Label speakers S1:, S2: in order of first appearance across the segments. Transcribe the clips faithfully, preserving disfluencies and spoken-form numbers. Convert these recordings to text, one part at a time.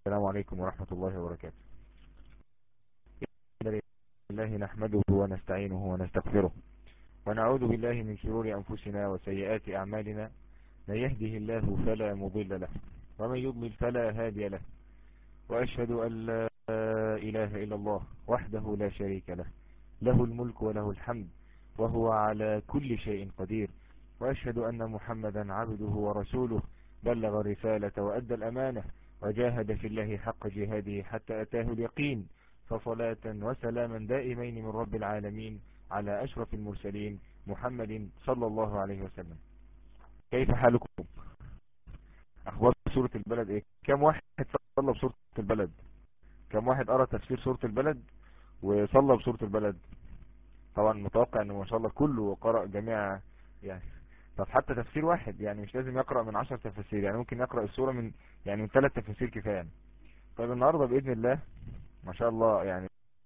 S1: السلام عليكم ورحمة الله وبركاته. الحمد لله نحمده ونستعينه ونستغفره ونعوذ بالله من شرور أنفسنا وسيئات أعمالنا، من يهده الله فلا مضل له ومن يضلل فلا هادي له، وأشهد أن لا إله إلا الله وحده لا شريك له، له الملك وله الحمد وهو على كل شيء قدير، وأشهد أن محمدا عبده ورسوله بلغ الرسالة وأدى الأمانة وجاهد في الله حق جهاده حتى أتاه اليقين، فصلاة وسلاما دائمين من رب العالمين على أشرف المرسلين محمد صلى الله عليه وسلم. كيف حالكم؟ أخبار سورة البلد إيه؟ كم واحد صلى بسورة البلد؟ كم واحد قرأ تفسير سورة البلد وصلى بسورة البلد؟ طبعا متوقع أنه ما شاء الله كله قرأ جميع يعني. طب حتى تفسير واحد يعني مش لازم يقرأ من عشر تفاسير، يعني ممكن يقرأ السورة من يعني من ثلاث تفاسير كفاية يعني. طيب النهاردة بإذن الله ما شاء الله يعني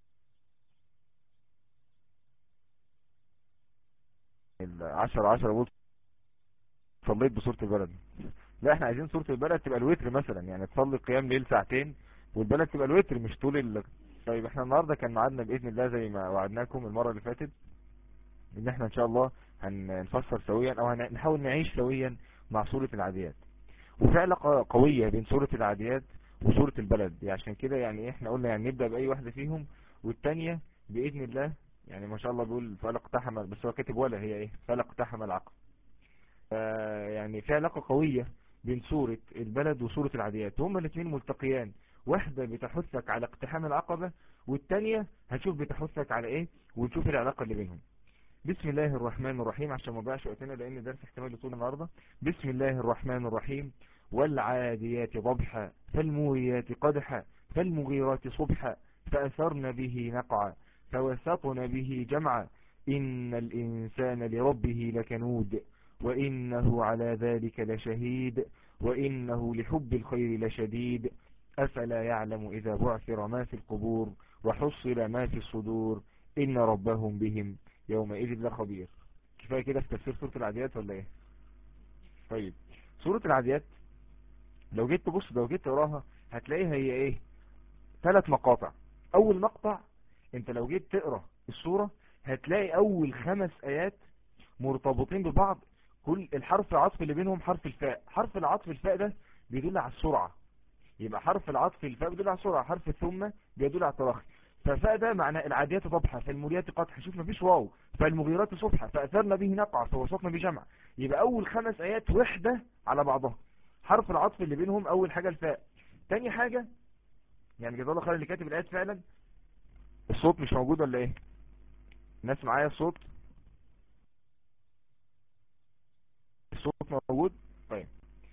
S1: العشر عشر بقول صليت بسورة البلد. لا احنا عايزين سورة البلد تبقى الوتر مثلا، يعني تصلي قيام ليل ساعتين والبلد تبقى الوتر مش طول ال... طيب احنا النهاردة كان ميعادنا بإذن الله زي ما وعدناكم المرة اللي فاتت ان احنا ان شاء الله هنفسر سويا او هنحاول نعيش سويا مع سورة العاديات. وفي علاقة قوية بين سورة العاديات وسورة البلد، يعني عشان كده يعني احنا قلنا يعني نبدأ بأي واحدة فيهم والتانية بإذن الله يعني ما شاء الله بيقول فلق تحم، بس هو كاتب ولا هي ايه فلق تحم العقل. يعني في علاقة قوية بين سورة البلد وسورة العاديات، هما الاثنين ملتقيان، واحدة بتحثك على اقتحام العقبة والتانية هنشوف بتحثك على ايه ونشوف العلاقة اللي بينهم. بسم الله الرحمن الرحيم عشان ما بقاش وقتنا لان درس احتمال يطول النهارده. بسم الله الرحمن الرحيم. والعاديات ضبحا فالموريات قدحا فالمغيرات صبحا فأثرن به نقعا فوسطن به جمعا إن الإنسان لربه لكنود وإنه على ذلك لشهيد وإنه لحب الخير لشديد أفلا يعلم إذا بعثر ما في القبور وحصل ما في الصدور إن ربهم بهم يومئذ لخبير. كفاية كده في تفسير سورة العاديات ولا ايه؟ طيب سورة العاديات لو جيت تبص لو جيت تقراها هتلاقيها هي ايه؟ ثلاث مقاطع. اول مقطع انت لو جيت تقرا السورة هتلاقي اول خمس ايات مرتبطين ببعض، كل الحرف العطف اللي بينهم حرف الفاء. حرف العطف الفاء ده بيدل على السرعة، يبقى حرف العطف الفاء بيدل على السرعة، حرف ثم بيدل على التراخي. ففاء ده معناه العاديات ضبحا فالموريات قدحا، شوف مفيش واو، فالمغيرات صبحا فأثرن به نقعا فوسطن بجمع. يبقى اول خمس ايات وحدة على بعضها، حرف العطف اللي بينهم اول حاجة الفاء. تاني حاجة يعني جزاه الله خير اللي كاتب الايات فعلا. الصوت مش موجود ولا ايه؟ الناس معايا الصوت؟ الصوت موجود؟ طيب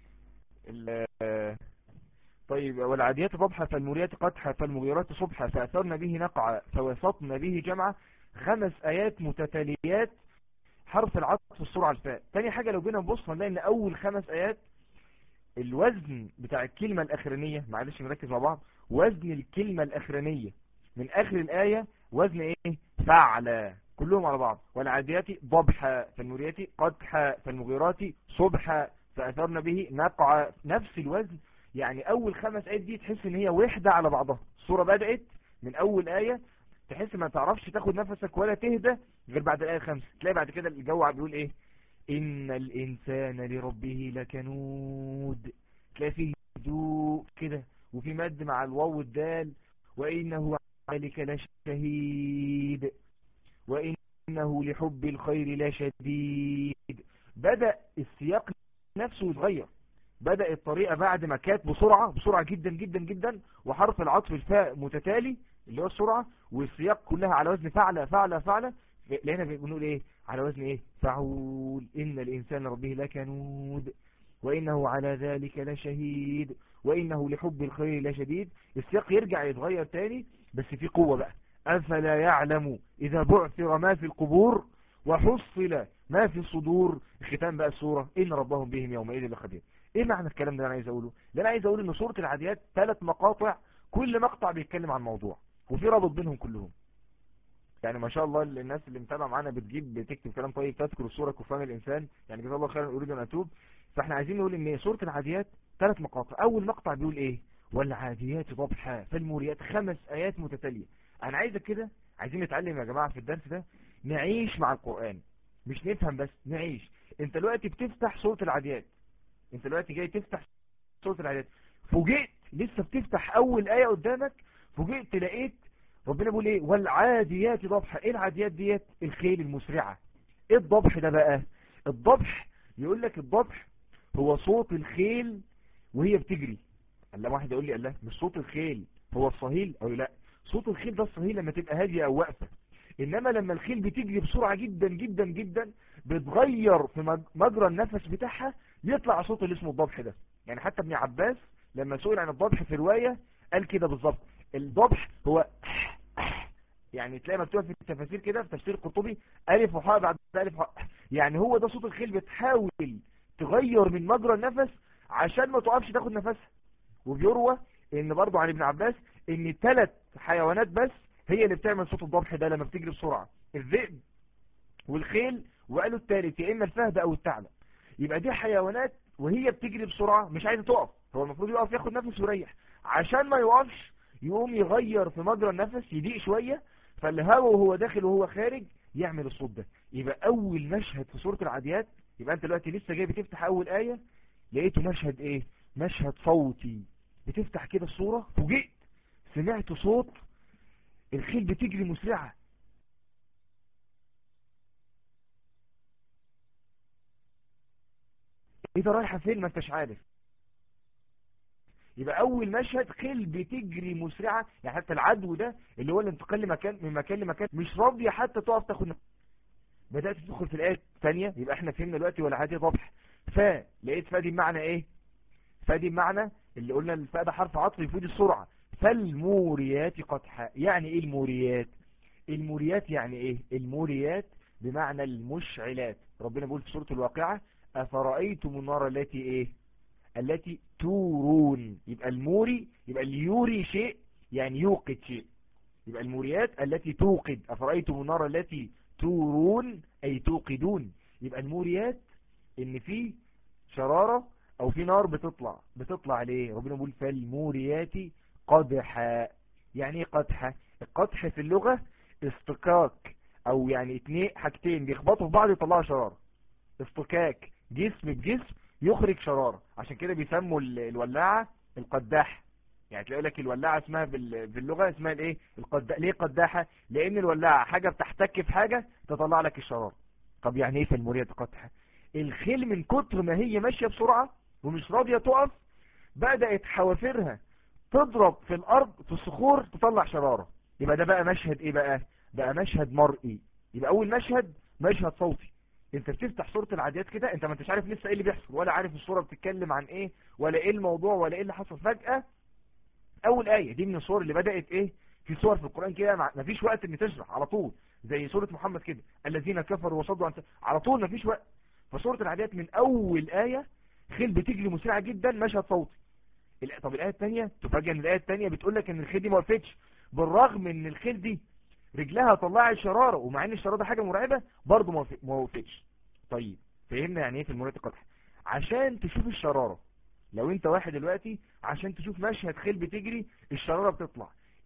S1: طيب والعاديات ضبحا فالموريات قدحا فالمغيرات صبحا فأثرن به نقعا فوسطن به جمعا. خمس آيات متتاليات حرف العطف السرعة الفاء. تاني حاجة لو جينا نبص هنلاقي ان اول خمس آيات الوزن بتاع الكلمة الاخرانية، معلش نركز مع بعض، وزن الكلمة الاخرانية من اخر الآية وزن ايه؟ فعل، كلهم على بعض. والعاديات ضبحا فالموريات قدحا فالمغيرات صبحا فأثرن به نقعا، نفس الوزن. يعني اول خمس ايات دي تحس ان هي وحدة على بعضها. السورة بدأت من اول آية تحس ما تعرفش تاخد نفسك ولا تهدى غير بعد الآية الخامسة. تلاقي بعد كده الجو بيقول ايه؟ ان الانسان لربه لكنود، تلاقي فيه هدوء كده وفي مد مع الواو والدال. وانه عليك لشهيد وانه لحب الخير لشديد. بدأ السياق نفسه يتغير، بدأ الطريقة بعد ما كانت بسرعة بسرعة جدا جدا جدا وحرف العطف الفاء متتالي اللي هو السرعة، والسياق كلها على وزن فعل فعل فعل. لقينا بنقول ايه على وزن ايه؟ فعول. ان الانسان ربه لكنود وانه على ذلك لشهيد وانه لحب الخير لشديد. السياق يرجع يتغير تاني بس في قوة بقى. افلا يعلم اذا بعثر ما في القبور وحصل ما في الصدور. ختام بقى السورة ان ربهم بهم يومئذ لخبير. ايه معنى الكلام ده انا عايز اقوله؟ اللي انا عايز اقول ان سورة العاديات ثلاث مقاطع، كل مقطع بيتكلم عن موضوع وفي رابط بينهم كلهم. يعني ما شاء الله الناس اللي متابعه معانا بتجيب بتكتب كلام طيب، تذكر السورة كفران الانسان، يعني جزاه الله خيرا اريد ان اتوب. فاحنا عايزين نقول ان سورة العاديات ثلاث مقاطع. اول مقطع بيقول ايه؟ والعاديات ضبحا فالموريات، خمس آيات متتالية. أنا عايزك كده، عايزين نتعلم يا جماعة في الدرس ده نعيش مع القرآن، مش نفهم بس، نعيش. انت دلوقتي بتفتح سورة العاديات، انت دلوقتي جاي تفتح سورة العاديات، فوجئت لسه بتفتح أول آية قدامك، فوجئت لقيت ربنا بيقول ايه؟ والعاديات ضبحا. ايه العاديات ديت؟ الخيل المسرعة. ايه الضبح ده بقى؟ الضبح يقول لك الضبح هو صوت الخيل وهي بتجري. قال لما واحد يقول لي الله مش صوت الخيل هو الصهيل، او لا، صوت الخيل ده الصهيل لما تبقى هادية او واقفة، انما لما الخيل بتجري بسرعة جدا جدا جدا بتغير في مجرى النفس بتاعها، يطلع صوت اللي اسمه الضبح ده. يعني حتى ابن عباس لما سئل عن الضبح في رواية قال كده بالظبط، الضبح هو يعني تلاقي مكتوبة في التفاسير كده، في تفسير القرطبي ألف وحاء بعد ألف وحاء، يعني هو ده صوت الخيل بتحاول تغير من مجرى النفس عشان ما تقفش تاخد نفسها. وبيروى ان برضو عن ابن عباس ان ثلاث حيوانات بس هي اللي بتعمل صوت الضبح ده لما بتجري بسرعة، الذئب والخيل، وقالوا الثالث يا اما الفهد او الثعلب. يبقى دي حيوانات وهي بتجري بسرعة مش عايزة تقف، هو المفروض يقف ياخد نفس ويريح، عشان ما يقفش يقوم يغير في مجرى النفس، يضيق شوية، فالهواء وهو داخل وهو خارج يعمل الصوت ده. يبقى اول مشهد في سورة العاديات، يبقى انت دلوقتي لسه جاي بتفتح اول آية لقيته مشهد ايه؟ مشهد صوتي. بتفتح كده الصورة فوجئت سمعت صوت الخيل بتجري مسرعة. ايه ده رايحة فين؟ ما انتش عارف. يبقى اول مشهد خيل بتجري مسرعة، يعني حتى العدو ده اللي هو الانتقال لمكان من مكان لمكان مش راضية حتى تقف تاخد نفس. بدأت تدخل في الآية الثانية، يبقى احنا فهمنا دلوقتي ولا عادي ضبح. فا لقيت فا دي بمعنى ايه؟ فا دي بمعنى اللي قلنا الفاء ده حرف عطف يفيد السرعة. فالموريات قدحا. يعني ايه الموريات؟ الموريات يعني ايه؟ الموريات بمعنى المشعلات. ربنا بيقول في سورة الواقعة أفرأيتم النار التي ايه؟ التي تورون. يبقى الموري يبقى اللي يوري شيء يعني يوقد شيء، يبقى الموريات التي توقد. أفرأيتم النار التي تورون أي توقدون. يبقى الموريات ان في شرارة او في نار بتطلع بتطلع ليه؟ ربنا بيقول فالموريات قدحا. يعني ايه قدحا؟ القدح في اللغة اصطكاك، او يعني اتنين حاجتين بيخبطوا في بعض يطلعوا شرارة. اصطكاك جسم بجسم يخرج شرارة، عشان كده بيسموا الولاعة القداح. يعني تلاقي لك الولاعة اسمها باللغة اسمها الايه؟ القداح. ليه قداحة؟ لان الولاعة حاجة بتحتك في حاجة تطلع لك الشرارة. طب يعني ايه فالموريات قدحا؟ الخيل من كتر ما هي ماشية بسرعة ومش راضية تقف، بدأت حوافرها تضرب في الارض في الصخور تطلع شرارة. يبقى ده بقى مشهد ايه بقى؟ بقى مشهد مرئي. يبقى اول مشهد مشهد صوتي. انت بتفتح سورة العاديات كده انت ما انتش عارف لسه ايه اللي بيحصل، ولا عارف السورة بتتكلم عن ايه، ولا ايه الموضوع، ولا ايه اللي حصل. فجأة اول آية دي من الصور اللي بدأت ايه؟ في صور في القرآن كده ما فيش وقت ان تشرح، على طول زي سورة محمد كده الذين كفروا وصدوا عن، على طول ما فيش وقت. فسورة العاديات من اول آية خيل بتجري مسرعة جدا مشهد صوتي. طب الآية الثانية تفاجئ ان الآية الثانية بتقول لك ان الخيل دي ما وقفتش، بالرغم ان الخيل دي رجلها طلعت شرارة، ومع ان الشرارة ده حاجة مرعبة برضه ما وقفتش. طيب فهمنا يعني ايه في الموريات قدحا؟ عشان تشوف الشرارة، لو انت واحد دلوقتي عشان تشوف مشهد خيل بتجري الشرارة بتطلع،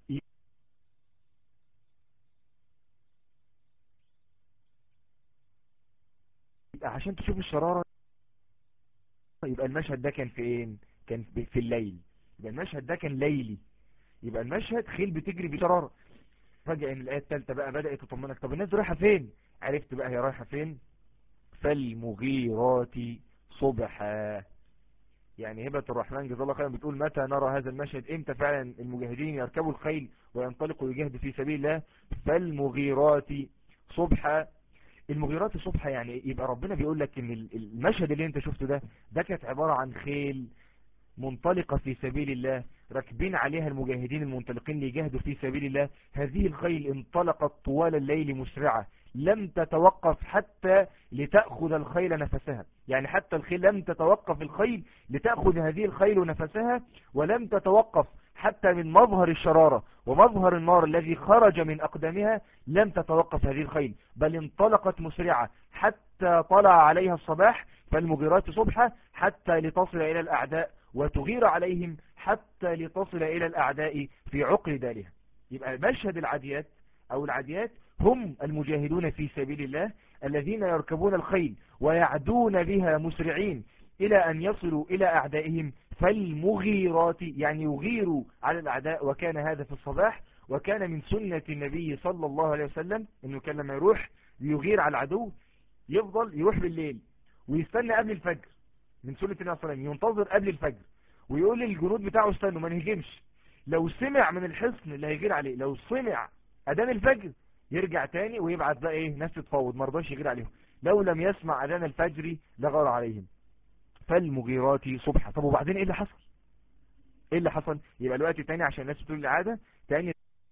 S1: عشان تشوف الشرارة يبقى المشهد ده كان فين؟ كان في الليل. يبقى المشهد ده كان ليلي، يبقى المشهد خيل بتجري بشرارة. فجأة ان الآية الثالثة بقى بدأت تطمنك، طب الناس رايحة فين؟ عرفت بقى هي رايحة فين؟ فالمغيرات صبحا. يعني هبة الرحمن جزا الله خيرا بتقول متى نرى هذا المشهد؟ امتى فعلا المجاهدين يركبوا الخيل وينطلقوا يجاهدوا في سبيل الله؟ فالمغيرات صبحا. المغيرات صبحا يعني يبقى ربنا بيقول لك ان المشهد اللي انت شفته ده ده كانت عبارة عن خيل منطلقة في سبيل الله، راكبين عليها المجاهدين المنطلقين ليجاهدوا في سبيل الله. هذه الخيل انطلقت طوال الليل مسرعة لم تتوقف حتى لتأخذ الخيل نفسها. يعني حتى الخيل لم تتوقف الخيل لتأخذ هذه الخيل نفسها، ولم تتوقف حتى من مظهر الشرارة ومظهر النار الذي خرج من أقدامها، لم تتوقف هذه الخيل بل انطلقت مسرعة حتى طلع عليها الصباح. فالمغيرات صبحا حتى لتصل إلى الأعداء وتغير عليهم حتى لتصل إلى الأعداء في عقر دارها. يبقى مشهد العاديات أو العاديات هم المجاهدون في سبيل الله الذين يركبون الخيل ويعدون بها مسرعين إلى أن يصلوا إلى أعدائهم، فالمغيرات يعني يغيروا على الأعداء. وكان هذا في الصباح، وكان من سنة النبي صلى الله عليه وسلم أنه كان لما يروح يغير على العدو يفضل يروح بالليل ويستنى قبل الفجر. من سنة النبي صلى الله عليه وسلم ينتظر قبل الفجر ويقول للجنود بتاعه استنوا ما نهجمش. لو سمع من الحصن اللي هيغير عليه، لو سمع أذان الفجر يرجع تاني ويبعت بقى ايه ناس تتفاوض، ما رضاش يغير عليهم. لو لم يسمع أذان الفجر لغار عليهم. فالمغيرات صبحا. طب وبعدين ايه اللي حصل؟ ايه اللي حصل؟ يبقى الوقت تاني عشان الناس بتقول العادة تاني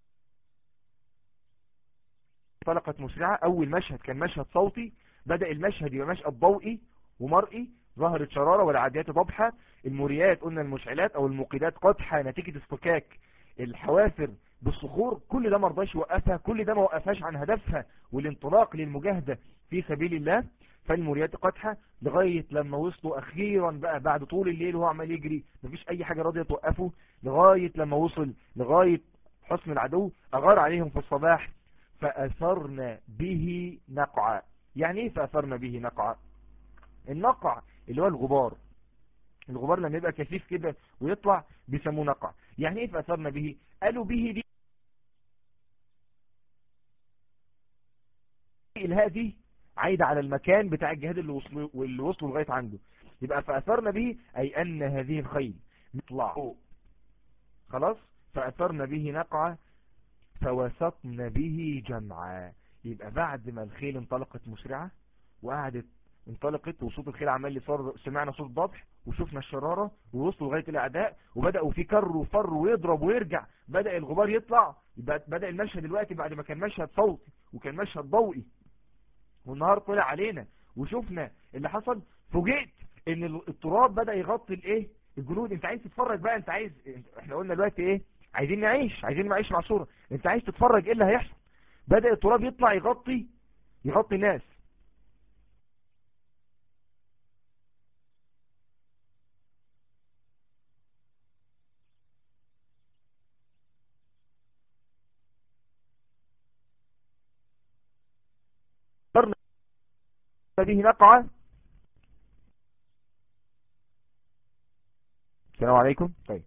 S1: انطلقت مسرعة. اول مشهد كان مشهد صوتي، بدأ المشهد يبقى مشهد ضوئي ومرئي. ظهرت شرارة والعاديات ضبحة. الموريات قلنا المشعلات او الموقدات قدحة نتيجة اصطكاك الحوافر بالصخور. كل ده مرضاش يوقفها، كل ده ما وقفهاش عن هدفها والانطلاق للمجاهدة في سبيل الله. فالموريات قدحة لغاية لما وصلوا اخيرا بقى بعد طول الليل وهو عمال يجري مفيش اي حاجة راضية توقفه، لغاية لما وصل لغاية حصن العدو اغار عليهم في الصباح. فأثرنا به نقعا. يعني ايه فأثرنا به نقعا؟ النقع اللي هو الغبار. الغبار لما يبقى كثيف كده ويطلع بيسموه نقع. يعني ايه فأثرنا به؟ قالوا به دي الهاء دي عايدة على المكان بتاع الجهاد اللي وصلوا واللي وصلوا لغاية عنده. يبقى فأثرنا به أي أن هذه الخيل نطلع خلاص. فأثرنا به نقعا فوسطنا به جمعا. يبقى بعد ما الخيل انطلقت مسرعة وقعدت انطلقت وصوت الخيل عمال يصار، سمعنا صوت ضبح وشفنا الشرارة ووصلوا لغاية الأعداء وبدأوا في كر وفر ويضرب ويرجع. بدأ الغبار يطلع. بدأ المشهد دلوقتي بعد ما كان مشهد صوتي وكان مشهد ضوئي والنهار طلع علينا وشفنا اللي حصل. فوجئت ان التراب بدأ يغطي الايه الجنود. انت عايز تتفرج بقى، انت عايز، احنا قلنا دلوقتي ايه عايزين نعيش، عايزين نعيش مع صورة. انت عايز تتفرج ايه اللي هيحصل. بدأ التراب يطلع يغطي يغطي الناس. به نقعة. السلام عليكم. طيب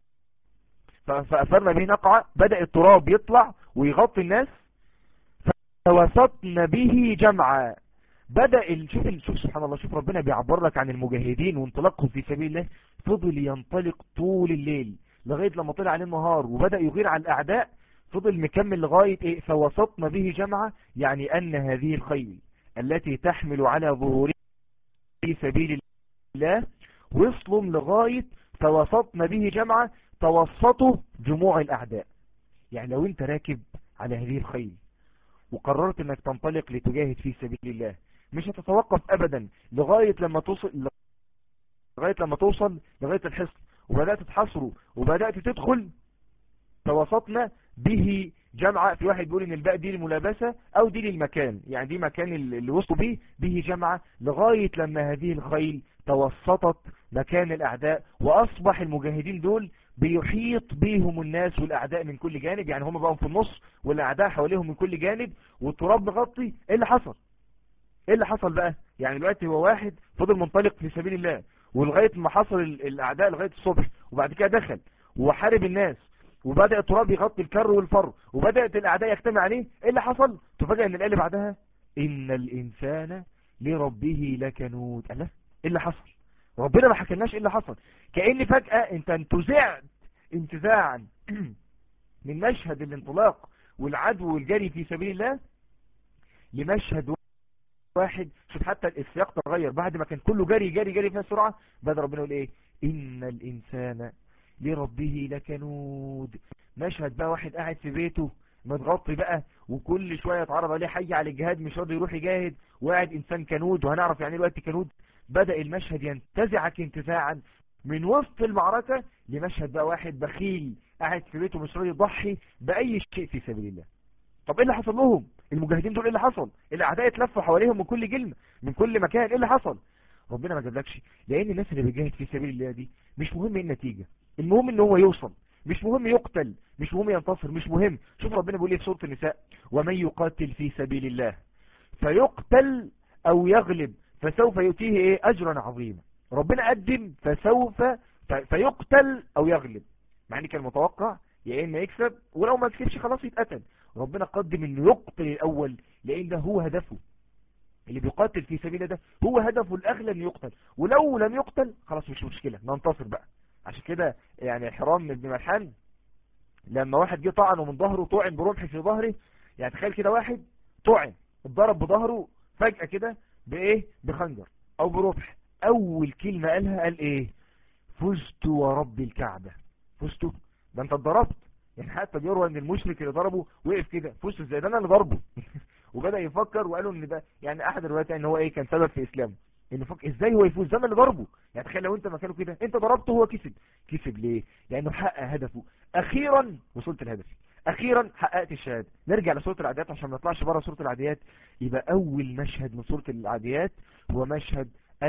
S1: فأثرنا به نقعة. بدأ التراب يطلع ويغطي الناس. فوسطنا به جمعا. بدأ شوف شوف سبحان الله، شوف ربنا بيعبر لك عن المجاهدين وانطلاقهم في سبيل الله. فضل ينطلق طول الليل لغاية لما طلع عليه النهار وبدأ يغير على الأعداء. فضل مكمل لغاية ايه فوسطنا به جمعا. يعني أن هذه الخيل التي تحمل على ظهوره في سبيل الله وصلوا لغاية فوسطنا به جمعا. توسطوا جموع الأعداء. يعني لو انت راكب على هذه الخيل وقررت انك تنطلق لتجاهد في سبيل الله مش هتتوقف ابدا لغاية لما توصل لغاية لما توصل لغاية الحصن وبدأت تحصره وبدأت تدخل. توسطنا به جمعة. في واحد بيقول ان الباء دي الملابسة او دي للمكان، يعني دي مكان اللي وصلوا به به جمعة لغاية لما هذه الخيل توسطت مكان الاعداء واصبح المجاهدين دول بيحيط بيهم الناس والاعداء من كل جانب. يعني هم بقوا في النص والاعداء حواليهم من كل جانب والتراب مغطي. ايه اللي حصل؟ ايه اللي حصل بقى؟ يعني دلوقتي هو واحد فضل منطلق في سبيل الله ولغاية ما حصل الاعداء لغاية الصبح وبعد كده دخل وحارب الناس وبدأ التراب يغطي الكر والفر وبدأت الأعداء يجتمع عليه. ايه اللي حصل؟ تفاجئ ان الآية اللي بعدها إن الإنسان لربه لكنود. الله، ايه اللي حصل؟ ربنا ما حكلناش ايه اللي حصل. كأن فجأة انت انتزعت انتزاعا من مشهد الانطلاق والعدو والجري في سبيل الله لمشهد واحد. شوف حتى السياق تغير بعد ما كان كله جري جري جري فيها سرعة. بدأ ربنا يقول ايه إن الإنسان لربه لكنود. مشهد بقى واحد قاعد في بيته متغطي بقى وكل شوية يتعرض عليه حي على الجهاد مش راضي يروح يجاهد وقاعد انسان كنود. وهنعرف يعني الوقت كنود. بدأ المشهد ينتزعك انتزاعا من وسط المعركة لمشهد بقى واحد بخيل قاعد في بيته مش راضي يضحي بأي شيء في سبيل الله. طب ايه اللي حصل لهم؟ المجاهدين دول ايه اللي حصل؟ الاعداء اتلفوا حواليهم من كل جلمة من كل مكان. ايه اللي حصل؟ ربنا ما جابلكش، لان الناس اللي بتجاهد في سبيل الله دي مش مهم ايه النتيجة، المهم ان هو يوصل، مش مهم يقتل، مش مهم ينتصر، مش مهم. شوف ربنا بيقول ايه في سورة النساء: ومن يقاتل في سبيل الله فيقتل او يغلب فسوف يؤتيه ايه اجرا عظيما. ربنا قدم فسوف فيقتل او يغلب، مع ان كان متوقع يا اما يكسب ولو ما كسبش خلاص يتقتل. ربنا قدم انه يقتل الاول لان ده هو هدفه، اللي بيقاتل في سبيل ده هو هدفه الاغلى انه يقتل، ولو لم يقتل خلاص مش مشكلة ننتصر بقى. عشان كده يعني حرام بن ملحان لما واحد جه طعنه من ظهره، طعن برمح في ظهره، يعني تخيل كده واحد طعن اتضرب بظهره فجأة كده بايه بخنجر او برمح، اول كلمة قالها قال ايه؟ فزت ورب الكعبة. فزت؟ ده انت اتضربت. يعني حتى بيروى ان المشرك اللي ضربه وقف كده، فزت ازاي ده انا اللي ضربه. وبدأ يفكر وقالوا ان ده يعني احد الروايات ان هو ايه كان سبب في اسلامه، انه فكر ازاي هو يفوز ده انا اللي ضربه. يعني تخيل لو انت مكانه كده، انت ضربته هو كسب. كسب ليه؟ لانه حقق هدفه، اخيرا وصلت الهدف، اخيرا حققت الشهاده. نرجع لسوره العاديات عشان ما نطلعش بره سوره العاديات. يبقى اول مشهد من سوره العاديات هو مشهد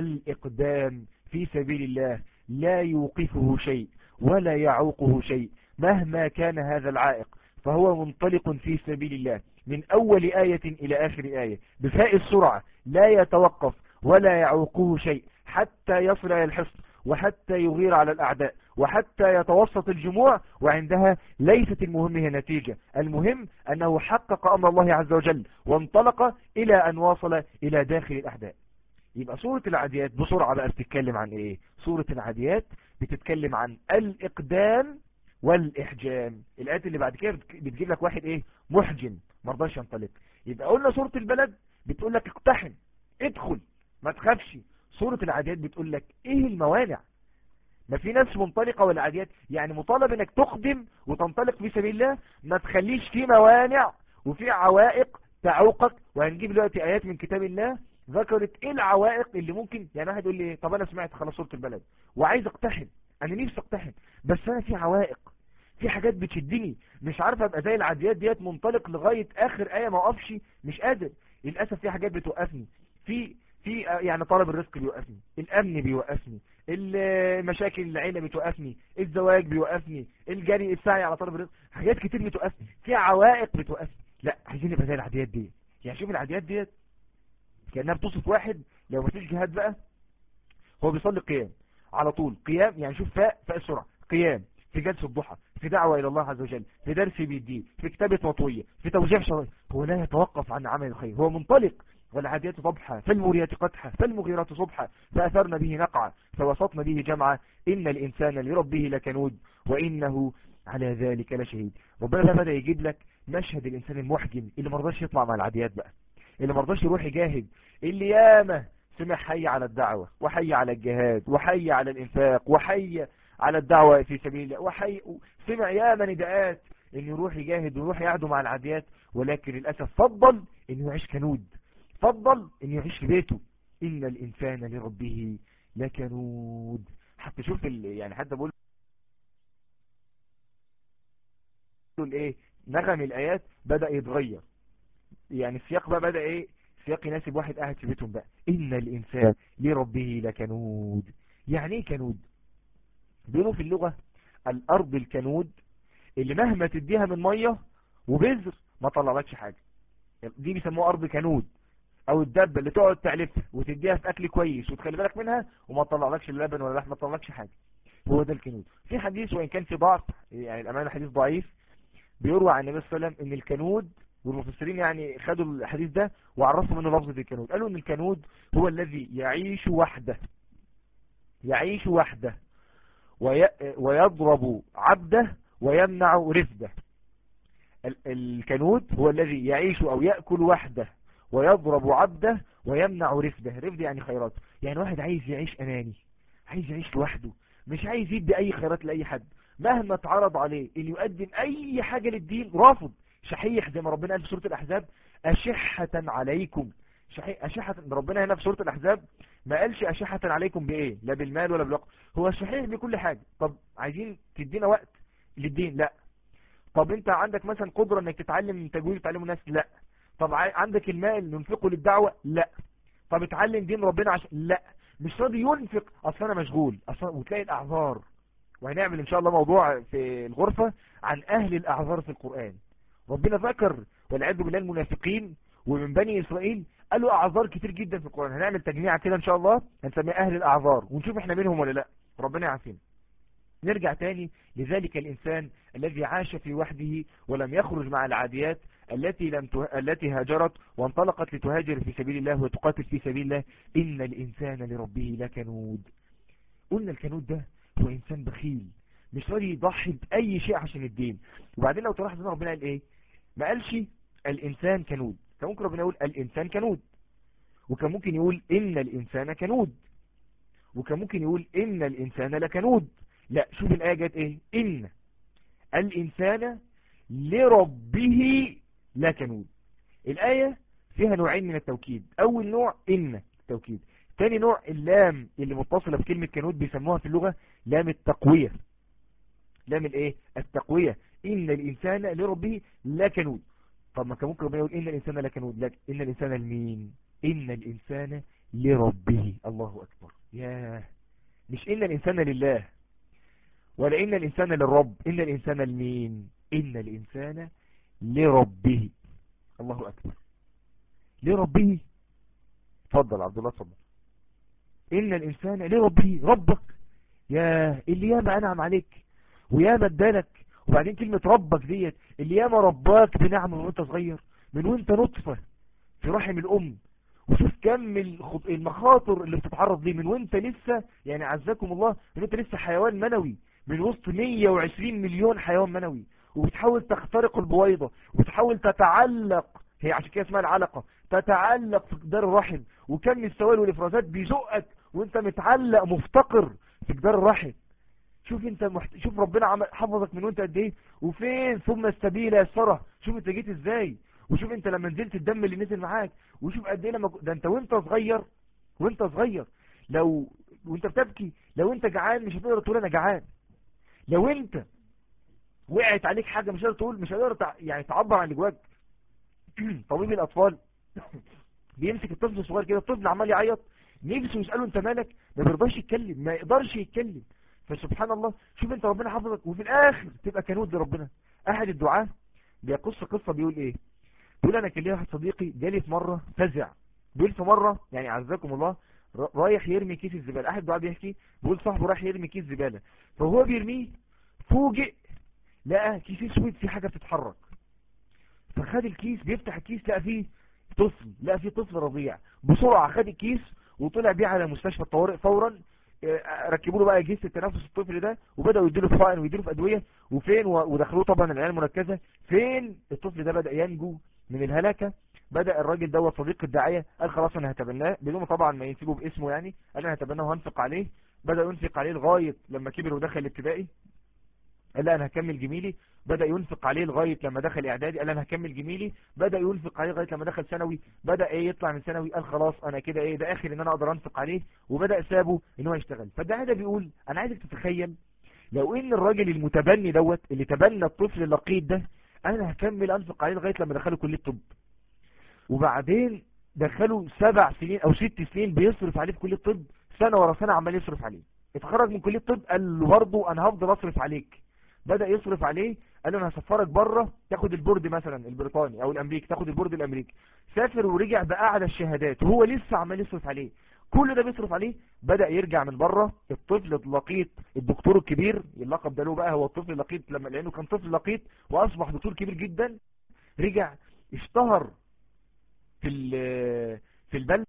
S1: الاقدام في سبيل الله، لا يوقفه شيء ولا يعوقه شيء مهما كان هذا العائق، فهو منطلق في سبيل الله من أول آية إلى آخر آية بفاء السرعة، لا يتوقف ولا يعوقه شيء حتى يصل إلى الحصن، وحتى يغير على الأعداء، وحتى يتوسط الجموع. وعندها ليست المهم هي نتيجة، المهم أنه حقق أمر الله عز وجل وانطلق إلى أن وصل إلى داخل الأعداء. يبقى سورة العاديات بسرعة بقى بتتكلم عن إيه؟ سورة العاديات بتتكلم عن الإقدام والإحجام. الآيات اللي بعد كده بتجيب لك واحد إيه؟ محجم مرضاش ينطلق. يبقى قلنا سورة البلد بتقول لك اقتحم، ادخل، ما تخافش. سورة العاديات بتقول لك ايه الموانع. ما في ناس منطلقة والعاديات يعني مطالب انك تقدم وتنطلق في سبيل الله، ما تخليش في موانع وفي عوائق تعوقك. وهنجيب دلوقتي ايات من كتاب الله ذكرت ايه العوائق اللي ممكن. يعني واحد يقول لي طب انا سمعت خلاص سورة البلد وعايز اقتحم، انا نفسي اقتحم بس انا في عوائق، في حاجات بتشدني، مش عارف ابقى زي العاديات ديت منطلق لغاية اخر اية ما اقفش، مش قادر. للاسف في حاجات بتوقفني، في في يعني طلب الرزق بيوقفني، الامن بيوقفني، المشاكل العيلة بتوقفني، الزواج بيوقفني، الجري السعي على طلب الرزق، حاجات كتير بتوقفني، في عوائق بتوقفني. لا عايزين نبقى زي العاديات دي. يعني شوف العاديات ديت كأنها بتوصف واحد لو ما فيش جهاد بقى هو بيصلي قيام على طول، قيام يعني شوف فاء فاء السرعة، قيام في جلسة الضحى، في دعوة إلى الله عز وجل، في درس بيدين، في كتابة مطوية، في توزيع شرعي، هو لا يتوقف عن عمل الخير، هو منطلق. والعاديات ضبحا فالموريات قدحا فالمغيرات صبحا فأثرن به نقعا فوسطن به جمعا إن الإنسان لربه لكنود وإنه على ذلك لشهيد. ربنا بدأ يجيب لك مشهد الإنسان المحجم اللي مرضاش يطلع مع العاديات بقى، اللي مرضاش يروح يجاهد، اللي ياما سمع حي على الدعوة وحي على الجهاد وحي على الإنفاق وحي على الدعوة في سبيل الله، وحي سمع ياما نداءات انه يروح يجاهد ويروح يعدو مع العاديات، ولكن للأسف فضل انه يعيش كنود، فضل انه يعيش في بيته. ان الانسان لربه لكنود. حتى شوف يعني حتى بقول الايه نغم الايات بدأ يتغير، يعني السياق بقى بدأ ايه سياق يناسب واحد قاعد في بيتهم بقى. ان الانسان لربه لكنود. يعني ايه كنود؟ بيقولوا في اللغة الارض الكنود اللي مهما تديها من مية وبذر ما طلعلكش حاجة، دي بيسموها ارض كنود. او الدبة اللي تقعد تعلفها وتديها في اكل كويس وتخلي بالك منها وما تطلعلكش اللبن ولا لحم، ما تطلعلكش حاجة، هو ده الكنود. في حديث وان كان في ضعف، يعني الامانة حديث ضعيف، بيروى عن النبي صلى الله عليه وسلم ان الكنود، والمفسرين يعني خدوا الحديث ده وعرفوا منه لفظة الكنود، قالوا ان الكنود هو الذي يعيش وحده، يعيش وحده ويضرب عبده ويمنع رفده. الكنود هو الذي يعيش او يأكل وحده ويضرب عبده ويمنع رفده. رفد يعني خيرات، يعني واحد عايز يعيش اناني، عايز يعيش لوحده، مش عايز يدي اي خيرات لاي حد، مهما اتعرض عليه ان يقدم اي حاجة للدين رافض، شحيح زي ما ربنا قال في سورة الاحزاب اشحة عليكم. شحيح اشحة، ربنا هنا في سورة الاحزاب ما قالش اشحة عليكم بايه، لا بالمال ولا بالوقت، هو شحيح بكل حاجة. طب عايزين تدينا وقت للدين؟ لا. طب انت عندك مثلا قدرة انك تتعلم تجويد تعلمه الناس؟ لا. طب عندك المال ننفقه للدعوة؟ لا. طب اتعلم دين ربنا عشان؟ لا. مش راضي ينفق، اصل انا مشغول اصلا، وتلاقي الاعذار. وهنعمل ان شاء الله موضوع في الغرفة عن اهل الاعذار في القرآن. ربنا ذكر والعياذ بالله المنافقين ومن بني اسرائيل قالوا اعذار كتير جدا في القرآن. هنعمل تجميع كده ان شاء الله هنسميها اهل الاعذار ونشوف احنا منهم ولا لا، ربنا يعافينا. نرجع تاني لذلك الانسان الذي عاش في وحده ولم يخرج مع العاديات التي لم ته... التي هاجرت وانطلقت لتهاجر في سبيل الله وتقاتل في سبيل الله. ان الانسان لربه لكنود. قلنا الكنود ده هو انسان بخيل مش راضي يضحي باي شيء عشان الدين. وبعدين لو تلاحظ ان ربنا قال ايه؟ ما قالش الانسان كنود. كان ممكن ربنا يقول الانسان كنود، وكان ممكن يقول ان الانسان كنود، وكان ممكن يقول ان الانسان لكنود. لا، شوف الآية جت ايه؟ ان الانسان لربه لكنود. الآية فيها نوعين من التوكيد. اول نوع ان التوكيد، تاني نوع اللام اللي متصلة بكلمة كنود بيسموها في اللغة لام التقوية. لام الايه؟ التقوية. ان الانسان لربه لكنود. طب ما كان ممكن ربنا يقول ان الانسان لكنود، لكن ان الانسان لمين؟ ان الانسان لربه. الله اكبر. ياه، مش ان الانسان لله ولا ان الانسان للرب، ان الانسان لمين؟ ان الانسان لربه. الله اكبر. لربه. اتفضل عبد الله اتفضل. ان الانسان لربه، ربك. ياه، اللي ياما انعم عليك وياما ادالك. وبعدين كلمة ربك ديت اللي ياما رباك بنعمه من وانت صغير، من وانت نطفة في رحم الام. وشوف كم المخاطر اللي بتتعرض ليه من وانت لسه، يعني عزكم الله، من وانت لسه حيوان منوي من وسط مية وعشرين مليون حيوان منوي، وبتحاول تخترق البويضة وبتحاول تتعلق، هي عشان كده اسمها العلقة، تتعلق في جدار الرحم، وكم السوائل والافرازات بيزقك وانت متعلق مفتقر في جدار الرحم. شوف انت محت... شوف ربنا عمل حفظك من وانت قد ايه، وفين ثم السبيل يسره. شوف انت جيت ازاي، وشوف انت لما نزلت الدم اللي نزل معاك، وشوف قد ايه لما ده انت وانت صغير، وانت صغير لو وانت بتبكي، لو انت جعان مش هتقدر تقول انا جعان. لو انت وقعت عليك حاجه مش هتقدر تقول، مش هتقدر تع... يعني تعبر عن اللي جواك. طبيب الاطفال بيمسك الطفل الصغير كده، الطفل عمال يعيط، نفسه يساله انت مالك، ما بيرضاش يتكلم، ما يقدرش يتكلم. فسبحان الله، شوف انت ربنا حفظك وفي الاخر تبقى كنود لربنا. احد الدعاة بيقص قصة بيقول ايه؟ بيقول انا كان لي واحد صديقي جالي في مرة فزع. بيقول في مرة يعني عزكم الله رايح يرمي كيس الزبالة. احد الدعاة بيحكي بيقول صاحبه رايح يرمي كيس زبالة، فهو بيرميه فوجئ لقى كيس اسود فيه حاجة بتتحرك. فخد الكيس، بيفتح الكيس لقى فيه طفل، لقى فيه طفل رضيع. بسرعة خد الكيس وطلع بيه على مستشفى الطوارئ فورا. ركبوا له بقى جهاز التنفس الطفل ده، وبداوا يديله في حقن ويديله في ادويه، وفين ودخلوه طبعا العنايه المركزه. فين الطفل ده بدا ينجو من الهلاكه. بدا الراجل دوت صديق الداعيه قال خلاص انا هتبناه، بدون طبعا ما ينسبه باسمه، يعني قال انا هتبناه وهنفق عليه. بدا ينفق عليه لغايه لما كبر ودخل الابتدائي، قال لا انا هكمل جميلي. بدأ ينفق عليه لغاية لما دخل اعدادي، قال انا هكمل جميلي. بدأ ينفق عليه لغاية لما دخل ثانوي. بدأ ايه يطلع من ثانوي، قال خلاص انا كده ايه ده اخر ان انا اقدر انفق عليه، وبدأ سابه ان هو يشتغل. فالداعي ده بيقول انا عايزك تتخيل لو ان الراجل المتبني دوت اللي تبنى الطفل اللقيط ده، انا هكمل انفق عليه لغاية لما دخله كلية طب، وبعدين دخله سبع سنين او ست سنين بيصرف عليه في كلية طب، سنة ورا سنة عمال يصرف عليه. اتخرج من كلية طب قال له برضه انا هفضل اصرف عليك. بدأ يصرف عليه، قال له انا هسفرك بره تاخد البورد مثلا البريطاني او الامريكي، تاخد البورد الامريكي. سافر ورجع باعلى الشهادات وهو لسه عمال يصرف عليه، كل ده بيصرف عليه. بدأ يرجع من بره الطفل اللقيط، الدكتور الكبير، اللقب ده له بقى هو الطفل اللقيط لما لانه كان طفل لقيط واصبح دكتور كبير جدا. رجع اشتهر في في البلد.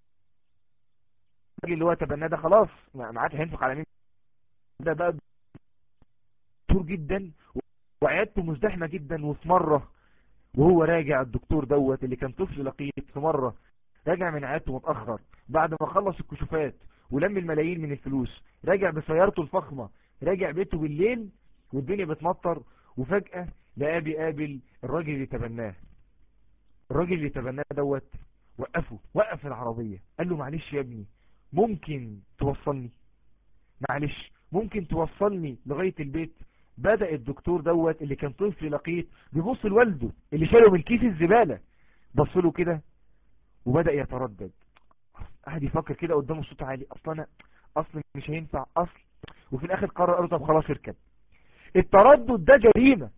S1: اللي هو تبناه ده خلاص ما عادش هينفق على مين، ده بقى دكتور جدا وعيادته مزدحمه جدا. وفي مره وهو راجع الدكتور دوت اللي كان طفل لقيط، في مره راجع من عيادته متاخر بعد ما خلص الكشوفات ولم الملايين من الفلوس، راجع بسيارته الفخمه، راجع بيته بالليل والدنيا بتمطر، وفجاه لقى بيقابل الراجل اللي تبناه. الراجل اللي تبناه دوت وقفه، وقف العربيه، قال له معلش يا ابني ممكن توصلني، معلش ممكن توصلني لغايه البيت. بدأ الدكتور دوت اللي كان طفل لقيط بيبص لوالده اللي شاله من كيس الزبالة، بص له كده وبدأ يتردد، قاعد يفكر كده قدامه صوت عالي، اصلا انا اصلا مش هينفع اصل، وفي الاخر قرر قال له طب خلاص اركب. التردد ده جريمة.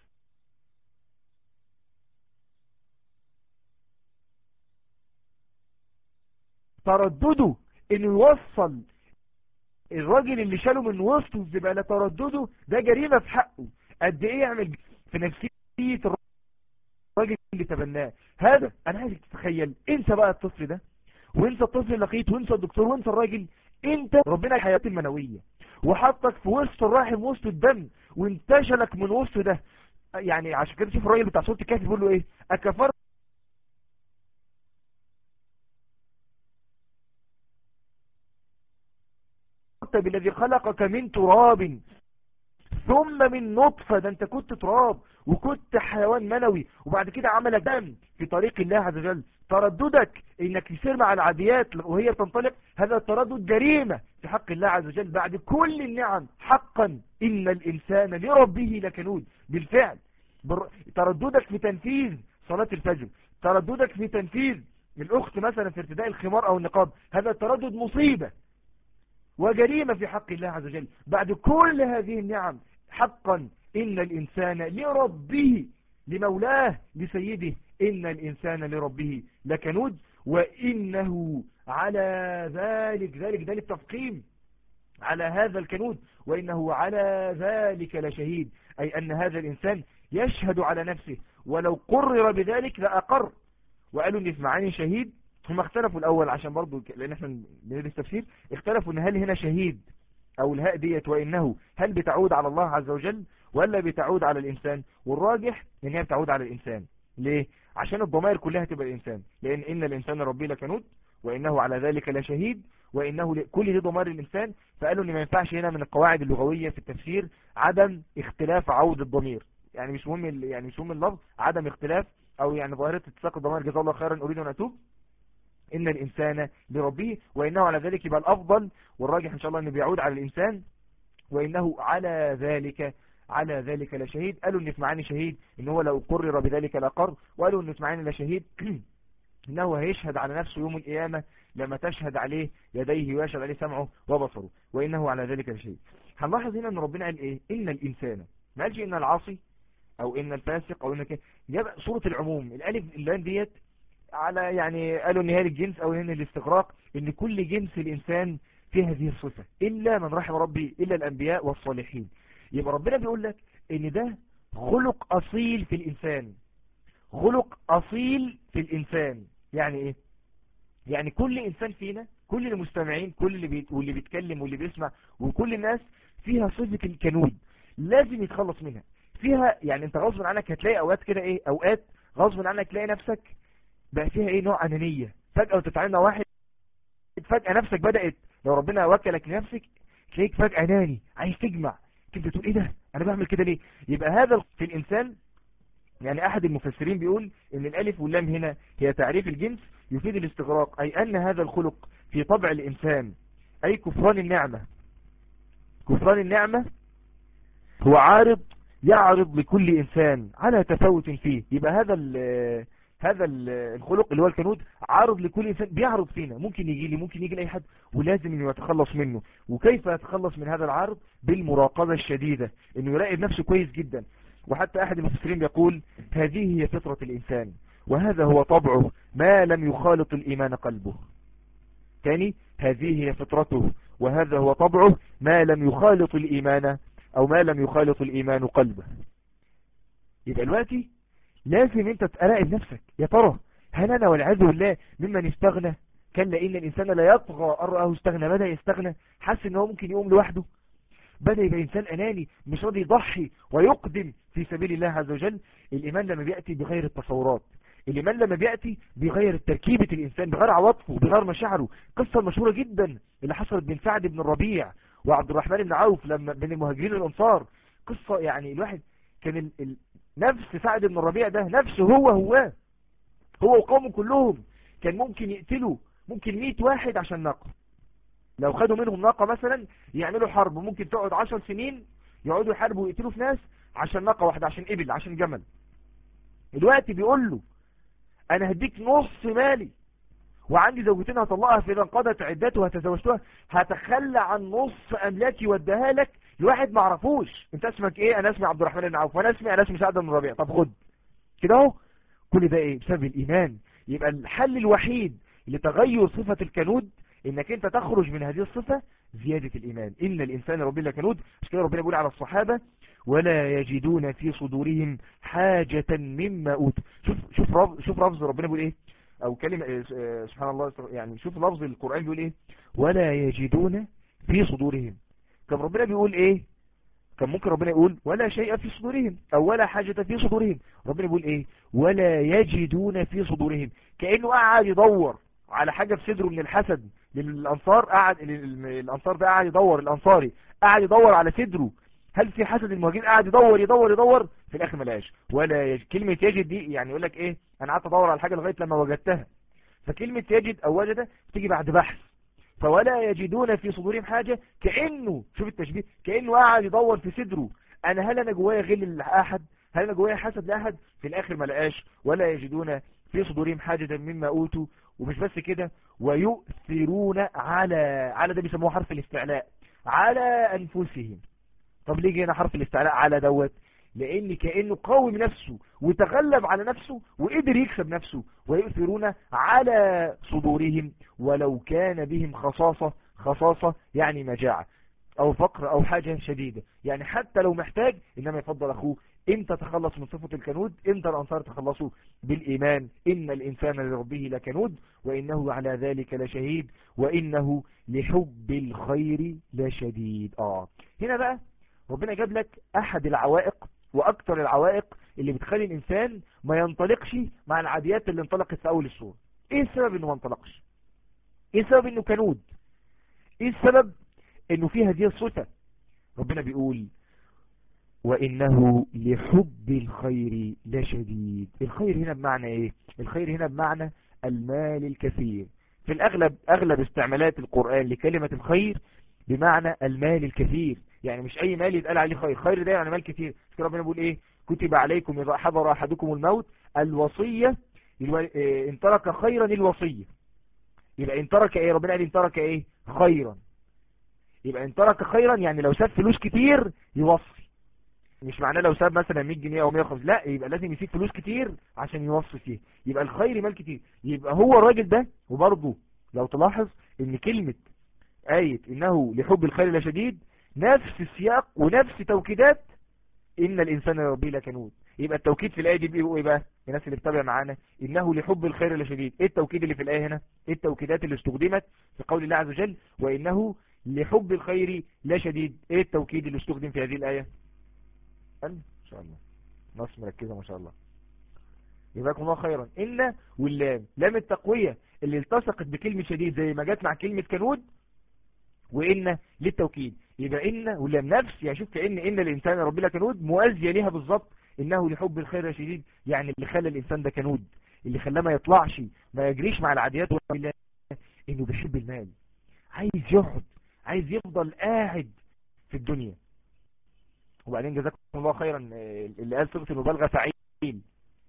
S1: تردده انه يوصل الراجل اللي شاله من وسطه الزبالة، تردده ده جريمة في حقه. قد ايه يعمل في نفسية الراجل اللي تبناه هذا. انا عايزك تتخيل، انسى بقى الطفل ده، وانسى الطفل اللقيت، وانسى الدكتور، وانسى الراجل. انت ربنا الحياة المنوية وحطك في وسط الرحم، وسط الدم، وانتشلك من وسط ده. يعني عشان كده شوف الراجل بتاع سورة الكهف بيقول له ايه، اكفرت بالذي خلقك من تراب ثم من نطفة. ده انت كنت تراب وكنت حيوان منوي، وبعد كده عملك دم في طريق الله عز وجل. ترددك انك تسير مع العاديات وهي تنطلق، هذا التردد جريمة في حق الله عز وجل بعد كل النعم. حقا ان الانسان لربه لكنود. بالفعل بر... ترددك في تنفيذ صلاة الفجر، ترددك في تنفيذ الاخت مثلا في ارتداء الخمار او النقاب، هذا التردد مصيبة وجريمة في حق الله عز وجل بعد كل هذه النعم. حقا إن الإنسان لربه لمولاه لسيده إن الإنسان لربه لكنود، وإنه على ذلك ذلك ذلك تفقيم على هذا الكنود، وإنه على ذلك لشهيد. أي أن هذا الإنسان يشهد على نفسه، ولو قرر بذلك لأقر. وقالوا إن في معاني شهيد هم اختلفوا الأول عشان برضو لأن احنا بندرس تفسير، اختلفوا ان هل هنا شهيد او الهاء ديت وإنه هل بتعود على الله عز وجل ولا بتعود على الإنسان. والراجح ان هي بتعود على الإنسان. ليه؟ عشان الضمائر كلها تبقى الإنسان، لأن إن الإنسان ربي لكنود وإنه على ذلك لشهيد وإنه كل دي ضمائر الإنسان. فقالوا ان ما ينفعش هنا من القواعد اللغوية في التفسير عدم اختلاف عود الضمير، يعني مش مهم يعني مش مهم اللفظ، عدم اختلاف او يعني ظاهرة اتساق الضمائر. جزاه الله خيرا، أريد أن أتوب. إن الإنسان لربه وإنه على ذلك يبقى الأفضل، والراجح إن شاء الله أنه بيعود على الإنسان وإنه على ذلك على ذلك لشهيد. قالوا إن في معاني شهيد إن هو لو قرر بذلك لأقر، وقالوا إن في معاني لشهيد إنه هيشهد على نفسه يوم القيامة لما تشهد عليه يديه ويشهد عليه سمعه وبصره، وإنه على ذلك لشهيد. هنلاحظ هنا أن ربنا قال إيه؟ إن الإنسان، ما قالش إن العاصي أو إن الفاسق أو إن كده. جاب صورة العموم، الألف اللام ديت على يعني قالوا ان هي الجنس او ان الاستغراق، ان كل جنس الانسان في هذه الصفة الا من رحم ربي، الا الانبياء والصالحين. يبقى ربنا بيقول لك ان ده خلق اصيل في الانسان، خلق اصيل في الانسان. يعني ايه؟ يعني كل انسان فينا، كل المستمعين، كل اللي بيت واللي بيتكلم واللي بيسمع وكل الناس فيها صفة الكنود لازم يتخلص منها. فيها يعني انت غصب عنك هتلاقي اوقات كده ايه، اوقات غصب عنك تلاقي نفسك بقى فيها ايه، نوع انانية. فجأة وتتعامل مع واحد فجأة نفسك بدأت، لو ربنا وكلك لنفسك تلاقيك فجأة اناني عايز تجمع كنت تقول ايه ده، انا بعمل كده ليه. يبقى هذا في الانسان. يعني احد المفسرين بيقول ان الالف واللام هنا هي تعريف الجنس يفيد الاستغراق، اي ان هذا الخلق في طبع الانسان، اي كفران النعمة. كفران النعمة هو عارض يعرض لكل انسان على تفاوت فيه. يبقى هذا هذا الخلق اللي هو الكنود عارض لكل انسان، بيعرض فينا، ممكن يجي لي ممكن يجي لاي حد، ولازم انه يتخلص منه. وكيف يتخلص من هذا العارض؟ بالمراقبة الشديدة، انه يراقب نفسه كويس جدا. وحتى احد المفسرين بيقول هذه هي فطرة الانسان وهذا هو طبعه ما لم يخالط الايمان قلبه. تاني، هذه هي فطرته وهذا هو طبعه ما لم يخالط الايمان او ما لم يخالط الايمان قلبه. يبقى دلوقتي لازم انت تراقب نفسك، يا ترى هل انا والعياذ بالله ممن استغنى؟ كلا ان الانسان لا يطغى ان رآه استغنى. بدأ يستغنى، حس ان هو ممكن يقوم لوحده، بدأ يبقى انسان اناني مش راضي يضحي ويقدم في سبيل الله عز وجل. الايمان لما بيأتي بغير التصورات، الايمان لما بيأتي بغير تركيبة الانسان، بغير عواطفه، بغير مشاعره. قصة مشهورة جدا اللي حصلت بين سعد بن الربيع وعبد الرحمن بن عوف لما بين المهاجرين والانصار. قصة يعني الواحد كان ال... ال... نفس سعد بن الربيع ده نفسه هو هو هو وقومه كلهم كان ممكن يقتلوا ممكن مئة واحد عشان ناقة. لو خدوا منهم ناقة مثلا يعملوا حرب ممكن تقعد عشر سنين يقعدوا يحاربوا ويقتلوا في ناس عشان ناقة واحدة، عشان إبل، عشان جمل. دلوقتي بيقول له انا هديك نص مالي وعندي زوجتين هطلقها فإذا انقضت عدتها وتزوجتها هتخلى عن نص أملاكي واديها لك لواحد ما اعرفوش. انت اسمك ايه؟ انا اسمي عبد الرحمن بن عوف، وانا اسمي انا اسمي سعد بن ربيع. طب خد كده اهو. كل ده ايه؟ بسبب الايمان. يبقى الحل الوحيد لتغير صفة الكنود انك انت تخرج من هذه الصفة زيادة الايمان. ان الانسان ربنا لكنود. مش كده ربنا بيقول على الصحابة ولا يجدون في صدورهم حاجة مما اوتوا. شوف شوف رب شوف لفظ ربنا بيقول ايه، او كلمة سبحان الله، يعني شوف لفظ القرآن بيقول ايه، ولا يجدون في صدورهم. كان ربنا بيقول ايه؟ كان ممكن ربنا يقول ولا شيء في صدورهم او ولا حاجة في صدورهم. ربنا بيقول ايه؟ ولا يجدون في صدورهم. كأنه قاعد يدور على حاجة في صدره من الحسد للأنصار. قاعد الأنصار ده قاعد يدور، الأنصاري قاعد يدور على صدره هل في حسد المهاجرين، قاعد يدور يدور يدور في الاخر ما لقاش. ولا يجد. كلمة يجد دي يعني يقول لك ايه، انا قعدت ادور على حاجة لغاية لما وجدتها. فكلمة يجد او وجد بتيجي بعد بحث. فولا يجدون في صدورهم حاجة، كأنه شوف التشبيه، كأنه قاعد يدور في صدره انا هل انا جوايا غل لاحد، هل انا جوايا حسد لاحد، في الاخر ما لقاش. ولا يجدون في صدورهم حاجة مما اوتوا. ومش بس كده، ويؤثرون على على ده بيسموه حرف الاستعلاء، على انفسهم. طب ليه جينا حرف الاستعلاء على دوت؟ لان كأنه قوم نفسه وتغلب على نفسه وقدر يكسب نفسه. ويؤثرون على صدورهم ولو كان بهم خصاصة. خصاصة يعني مجاعة او فقر او حاجة شديدة، يعني حتى لو محتاج انما يفضل اخوه. انت تخلص من صفة الكنود، انت الانصار تخلصوا بالايمان. ان الانسان لربه لكنود وانه على ذلك لشهيد وانه لحب الخير لشديد. اه هنا بقى ربنا جاب لك احد العوائق واكتر العوائق اللي بتخلي الانسان ما ينطلقش مع العاديات اللي انطلقت في اول السورة. ايه السبب انه ما انطلقش؟ ايه السبب انه كنود؟ ايه السبب انه في هذه الصفة؟ ربنا بيقول وانه لحب الخير لشديد. الخير هنا بمعنى ايه؟ الخير هنا بمعنى المال الكثير. في الاغلب اغلب استعمالات القرآن لكلمة الخير بمعنى المال الكثير، يعني مش اي مال يتقال عليه خير. خير ده يعني مال كتير. ربنا بيقول ايه؟ كتب عليكم اذا حضر احدكم الموت الوصية ان ترك خيرا الوصية. يبقى ان ترك ايه؟ ربنا قال ان ترك ايه؟ خيرا. يبقى ان ترك خيرا يعني لو ساب فلوس كتير يوصي. مش معناه لو ساب مثلا مية جنيه او مية وخمسين، لا، يبقى لازم يسيب فلوس كتير عشان يوصي فيه. يبقى الخير مال كتير. يبقى هو الراجل ده. وبرضه لو تلاحظ ان كلمة آية انه لحب الخير لشديد نفس السياق ونفس توكيدات ان الانسان لربه لكنود. يبقى التوكيد في الآية دي بيقول ايه بقى؟ الناس اللي بتتابع معانا، انه لحب الخير لشديد. ايه التوكيد اللي في الآية هنا؟ ايه التوكيدات اللي استخدمت في قول الله عز وجل وانه لحب الخير لا شديد؟ ايه التوكيد اللي استخدم في هذه الآية؟ ان شاء الله ناس مركزة ما شاء الله. جزاكم الله خيرا. ان واللام، لام التقوية اللي التصقت بكلمة شديد زي ما جت مع كلمة كنود، وإن للتوكيد. يبقى إن واللام نفس، يعني شوف كأن إن الإنسان ربنا كنود موازية ليها بالظبط. إنه لحب الخير شديد، يعني اللي خلى الإنسان ده كنود، اللي خلاه ما يطلعش ما يجريش مع العاديات والله، إنه بيحب المال، عايز يقعد، عايز يفضل قاعد في الدنيا. وبعدين جزاكم الله خيرا اللي قال صيغة المبالغة فعيل،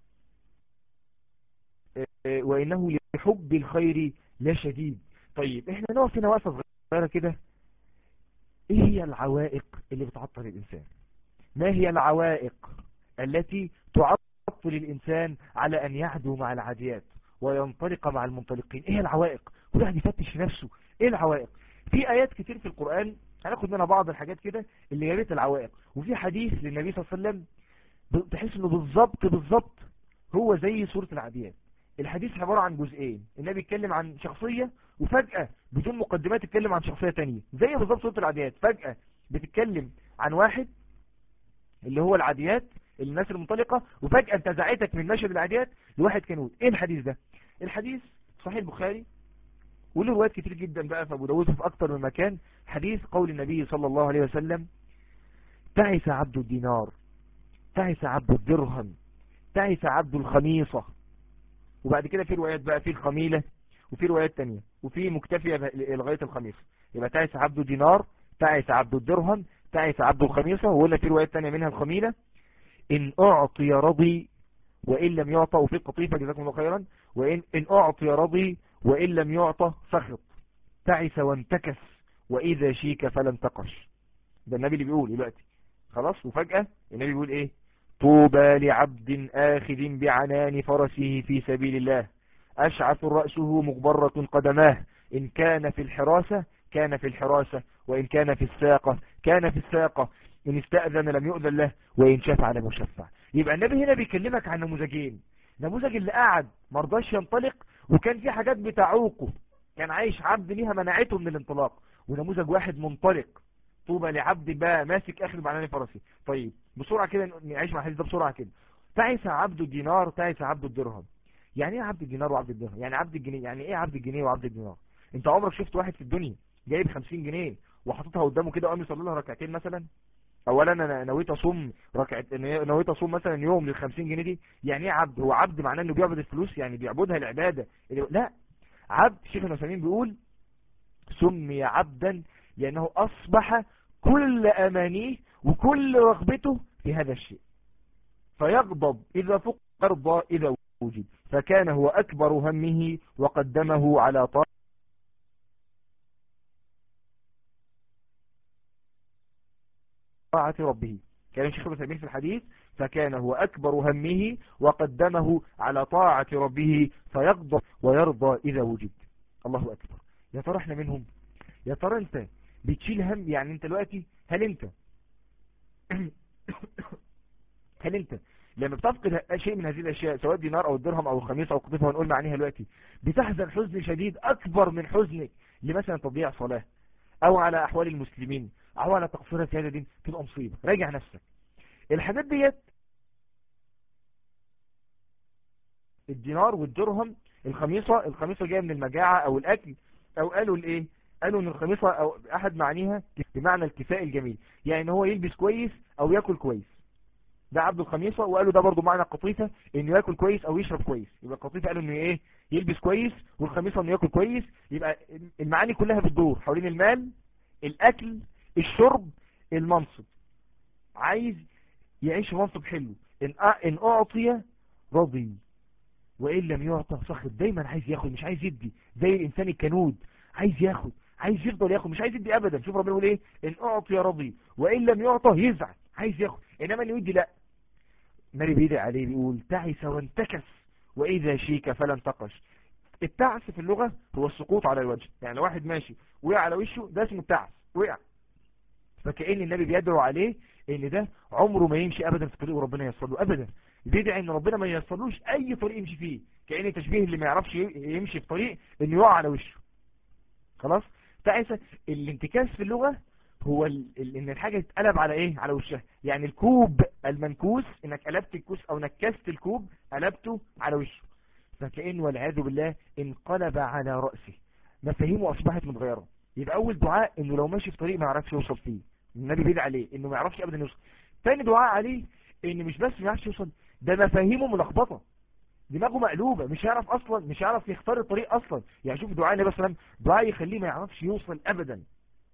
S1: وإنه لحب الخير لا شديد. طيب احنا نقف هنا وقفة صغيرة كده. ايه هي العوائق اللي بتعطل الانسان؟ ما هي العوائق التي تعطل الانسان على ان يعدو مع العاديات وينطلق مع المنطلقين؟ ايه العوائق؟ كل واحد يفتش في نفسه. ايه العوائق؟ في ايات كتير في القرآن هناخد منها بعض الحاجات كده اللي جابت العوائق. وفي حديث للنبي صلى الله عليه وسلم تحس انه بالظبط بالظبط هو زي سورة العاديات. الحديث عبارة عن جزئين، النبي يتكلم عن شخصية وفجأة بدون مقدمات يتكلم عن شخصية تانية، زي بالظبط سورة العاديات. فجأة بتتكلم عن واحد اللي هو العاديات الناس المنطلقة، وفجأة انتزعتك من مشهد العاديات لواحد كنود. ايه الحديث ده؟ الحديث صحيح البخاري وله روايات كتير جدا بقى في ابو داود في اكتر من مكان. حديث قول النبي صلى الله عليه وسلم تعس عبد الدينار، تعس عبد الدرهم، تعس عبد الخميصة. وبعد كده في روايات بقى في الخميلة، وفي روايات تانية، وفي مكتفية لغاية الخميصة. يبقى تعس عبد الدينار، تعس عبد الدرهم، تعس عبد الخميصة. وقلنا في روايات تانية منها الخميلة. إن أعطي رضي وإن لم يعطى. وفي القطيفة جزاكم الله خيرا، وإن إن أعطي رضي وإن لم يعطى سخط، تعس وانتكس، وإذا شيك فلن تقش. ده النبي اللي بيقول دلوقتي خلاص. وفجأة النبي بيقول ايه؟ طوبى لعبد آخذ بعنان فرسه في سبيل الله، أشعث رأسه مغبرة قدماه، إن كان في الحراسة كان في الحراسة، وإن كان في الساقة كان في الساقة، إن استأذن لم يؤذن له، وإن شفع لم يشفع. يبقى النبي هنا بيكلمك عن نموذجين. نموذج اللي قاعد مرضاش ينطلق وكان في حاجات بتعوقه، كان عايش عبد ليها منعته من الانطلاق، ونموذج واحد منطلق. طوبى لعبد بقى ماسك اخر بعنان فرسي. طيب بسرعة كده نعيش مع الحديث ده بسرعة كده. تعس عبد الدينار، تعس عبد الدرهم. يعني ايه عبد الدينار وعبد الدرهم؟ يعني عبد الجنيه. يعني ايه عبد الجنيه وعبد الدينار؟ انت عمرك شفت واحد في الدنيا جايب خمسين جنيه وحاططها قدامه كده وقام يصلي لها ركعتين مثلا؟ اولا انا نويت اصوم ركعت نويت اصوم مثلا يوم لل خمسين جنيه دي. يعني ايه عبد؟ هو عبد معناه انه بيعبد الفلوس، يعني بيعبدها العباده. لا، عبد شيخ النسيمين بيقول سمي عبدا لانه اصبح كل امانيه وكل رغبته في هذا الشيء، فيغضب اذا فقد، يرضى اذا وجد، فكان هو اكبر همه وقدمه على طاعة ربه. كان شيخ النسيمين في الحديث فكان هو أكبر همه وقدمه على طاعة ربه، فيغضب ويرضى إذا وجد. الله أكبر. يا ترى احنا منهم؟ يا ترى انت بتشيل هم؟ يعني انت دلوقتي هل انت هل انت لما بتفقد شيء من هذه الاشياء سواء دينار او الدرهم او الخميس او قطيفه هنقول معنيها دلوقتي، بتحزن حزن شديد اكبر من حزنك لمثلا تضييع صلاة او على احوال المسلمين او على تقصير في هذا الدين؟ تبقى مصيبة. راجع نفسك. الحاجات ديت الدينار والدرهم، الخميصة الخميصة جاية من المجاعة او الاكل، او قالوا الايه قالوا ان الخميصة او احد معانيها بمعنى الكفاء الجميل، يعني ان هو يلبس كويس او ياكل كويس، ده عبد الخميصة. وقالوا ده برضو معنى القطيفة انه ياكل كويس او يشرب كويس. يبقى القطيفة قالوا انه ايه يلبس كويس، والخميصة انه ياكل كويس. يبقى المعاني كلها بتدور حوالين المال، الاكل، الشرب، المنصب. عايز يعيش في منصب حلو، ان ان اعطي رضي وان لم يعطى سخط. دايما عايز ياخد مش عايز يدي، زي الانسان الكنود، عايز ياخد عايز يفضل ياخد مش عايز يدي ابدا. شوف ربنا يقول ايه؟ ان اعطي رضي وان لم يعطى يزعل، عايز ياخد. انما اللي يدي لا. النبي بيدعي عليه بيقول تعس وانتكس واذا شيك فلن تقش. التعس في اللغة هو السقوط على الوجه، يعني لو واحد ماشي وقع على وشه ده اسمه التعس، وقع. فكأن النبي بيدعو عليه ان ده عمره ما يمشي ابدا في طريق وربنا ييسر له ابدا. بيدعي ان ربنا ما ييسرلوش اي طريق يمشي فيه، كأن تشبيه اللي ما يعرفش يمشي في طريق انه يقع على وشه. خلاص. تعس الانتكاس في اللغة هو ال... ال... ان الحاجة تتقلب على ايه؟ على وشها. يعني الكوب المنكوس، انك قلبت الكوس او نكست الكوب قلبته على وشه، فكأن والعياذ بالله انقلب على رأسه، مفاهيمه اصبحت متغيرة. يبقى اول دعاء انه لو ماشي في طريق ما يعرفش يوصل فيه، النبي بيدعي عليه انه ما يعرفش ابدا يوصل. تاني دعاء عليه ان مش بس ما يعرفش يوصل، ده مفاهيمه ملخبطة، دماغه مقلوبة، مش هيعرف اصلا مش هيعرف يختار الطريق اصلا. يعني شوف دعاء النبي صلى الله عليه وسلم، دعاء يخليه ما يعرفش يوصل ابدا.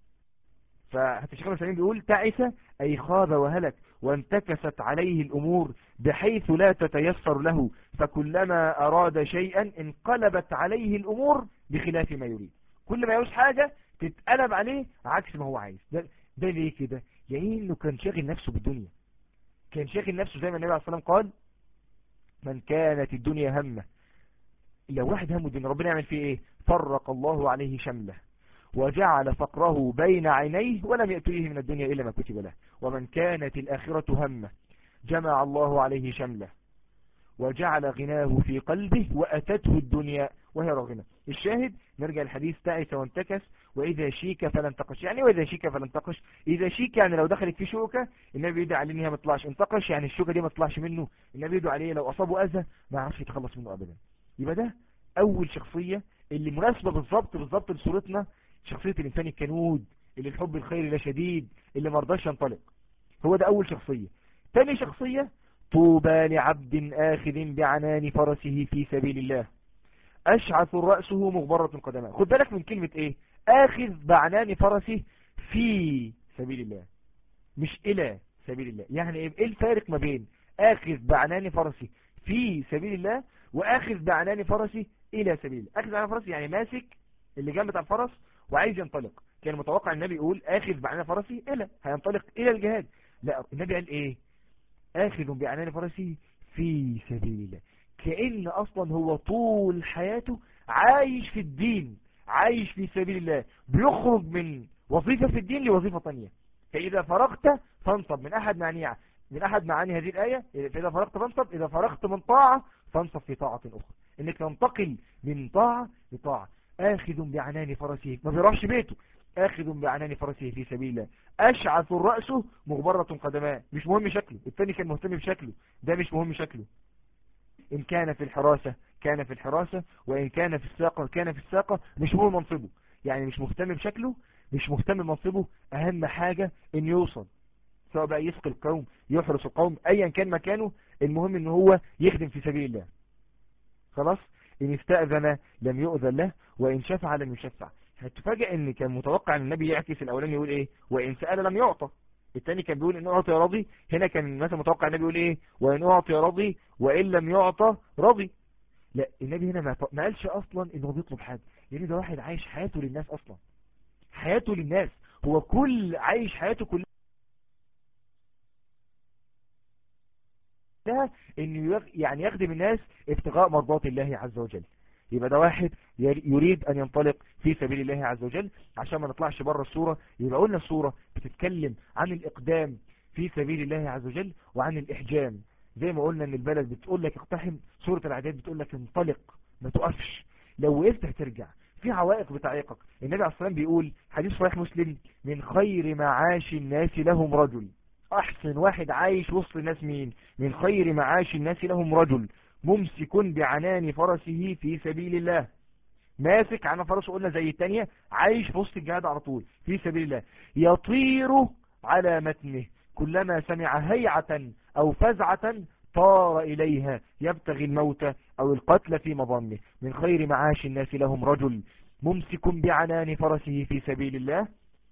S1: فحتى الشيخ النسيمين بيقول تعس اي خاب وهلك وانتكست عليه الامور بحيث لا تتيسر له، فكلما اراد شيئا انقلبت عليه الامور بخلاف ما يريد. كل ما يعوز حاجة تتقلب عليه عكس ما هو عايز. ده, ده ليه كده؟ يعني انه كان شاغل نفسه بالدنيا، كان شاغل نفسه زي ما النبي عليه الصلاة والسلام قال من كانت الدنيا همه. لو واحد همه الدنيا ربنا يعمل فيه ايه؟ فرق الله عليه شمله وجعل فقره بين عينيه ولم يأتيه من الدنيا إلا ما كتب له. ومن كانت الآخرة همه جمع الله عليه شمله وجعل غناه في قلبه وأتته الدنيا وهي راغمة. الشاهد نرجع الحديث تعس وانتكس وإذا شيك فلن تقش. يعني وإذا شيك فلن تقش، إذا شيك يعني لو دخلت في شوكة النبي يدعي عليه انها ما تطلعش، انتقش يعني الشوكة دي ما تطلعش منه، النبي يدعي عليه لو أصابه أذى ما يعرفش يتخلص منه أبدا. يبقى ده أول شخصية اللي مناسبة بالضبط بالضبط لصورتنا، شخصية الإنسان الكنود اللي الحب الخير لا شديد اللي مرضاش ينطلق. هو ده أول شخصية. تاني شخصية طوبى لعبد آخذ بعنان فرسه في سبيل الله أشعث رأسه مغبرة قدماه. خد بالك من كلمة ايه؟ آخذ بعنان فرسه في سبيل الله مش إلى سبيل الله. يعني ايه الفارق ما بين آخذ بعنان فرسه في سبيل الله وآخذ بعنان فرسه الى سبيل الله. اخذ على فرسي يعني ماسك اللي جنب بتاع الفرس وعايز ينطلق. كان متوقع النبي يقول اخذ بعنان فرسي الى هينطلق الى الجهاد، لا النبي قال ايه؟ اخذ بعنان فرسي في سبيل الله. كأن اصلا هو طول حياته عايش في الدين، عايش في سبيل الله، بيخرج من وظيفة في الدين لوظيفة تانية. فإذا فرغت فانصب من أحد معاني من أحد معاني هذه الآية، فإذا فرغت فانصب، إذا فرغت من طاعة فانصب في طاعة أخرى، إنك تنتقل من طاعة لطاعة. آخذ بعنان فرسه، ما بيروحش بيته، آخذ بعنان فرسه في سبيل الله، أشعث الرأس مغبرة قدماه. مش مهم شكله، الثاني كان مهتم بشكله، ده مش مهم شكله. إن كان في الحراسة كان في الحراسة، وإن كان في الساقة كان في الساقة. مش مهم منصبه، يعني مش مهتم بشكله، مش مهتم بمنصبه، أهم حاجة إن يوصل، سواء بقى يسقي القوم، يحرس القوم، أيا كان مكانه، المهم إن هو يخدم في سبيل الله. خلاص. إن استأذن لم يؤذن له، وإن شفع لم يشفع. هتفاجئ إن كان متوقع أن النبي يعكس الأولاني يقول إيه؟ وإن سأل لم يعطى. الثاني كان بيقول إن أعطي راضي، هنا كان مثلا متوقع النبي يقول إيه؟ وإن أعطي راضي وإن لم يعطى راضي. لا، النبي هنا ما قالش أصلا إنه بيطلب حاجة، لأن يعني ده واحد عايش حياته للناس أصلا، حياته للناس، هو كل عايش حياته كلها إنه يعني يخدم الناس ابتغاء مرضات الله عز وجل. يبقى ده واحد يريد أن ينطلق في سبيل الله عز وجل. عشان ما نطلعش بره الصورة، يبقى قلنا الصورة بتتكلم عن الإقدام في سبيل الله عز وجل وعن الإحجام. زي ما قلنا ان البلد بتقول لك اقتحم، سورة العداد بتقول لك انطلق، ما تقفش، لو وقفت هترجع، في عوائق بتعيقك. النبي عليه الصلاة والسلام بيقول حديث صحيح مسلم: من خير معاش الناس لهم رجل. احسن واحد عايش وسط الناس مين؟ من خير معاش الناس لهم رجل ممسك بعنان فرسه في سبيل الله. ماسك عنان فرسه، قلنا زي الثانيه، عايش في وسط الجهاد على طول في سبيل الله. يطير على متنه، كلما سمع هيعة أو فزعة طار إليها يبتغي الموت أو القتل في مظنه. من خير معاش الناس لهم رجل ممسك بعنان فرسه في سبيل الله،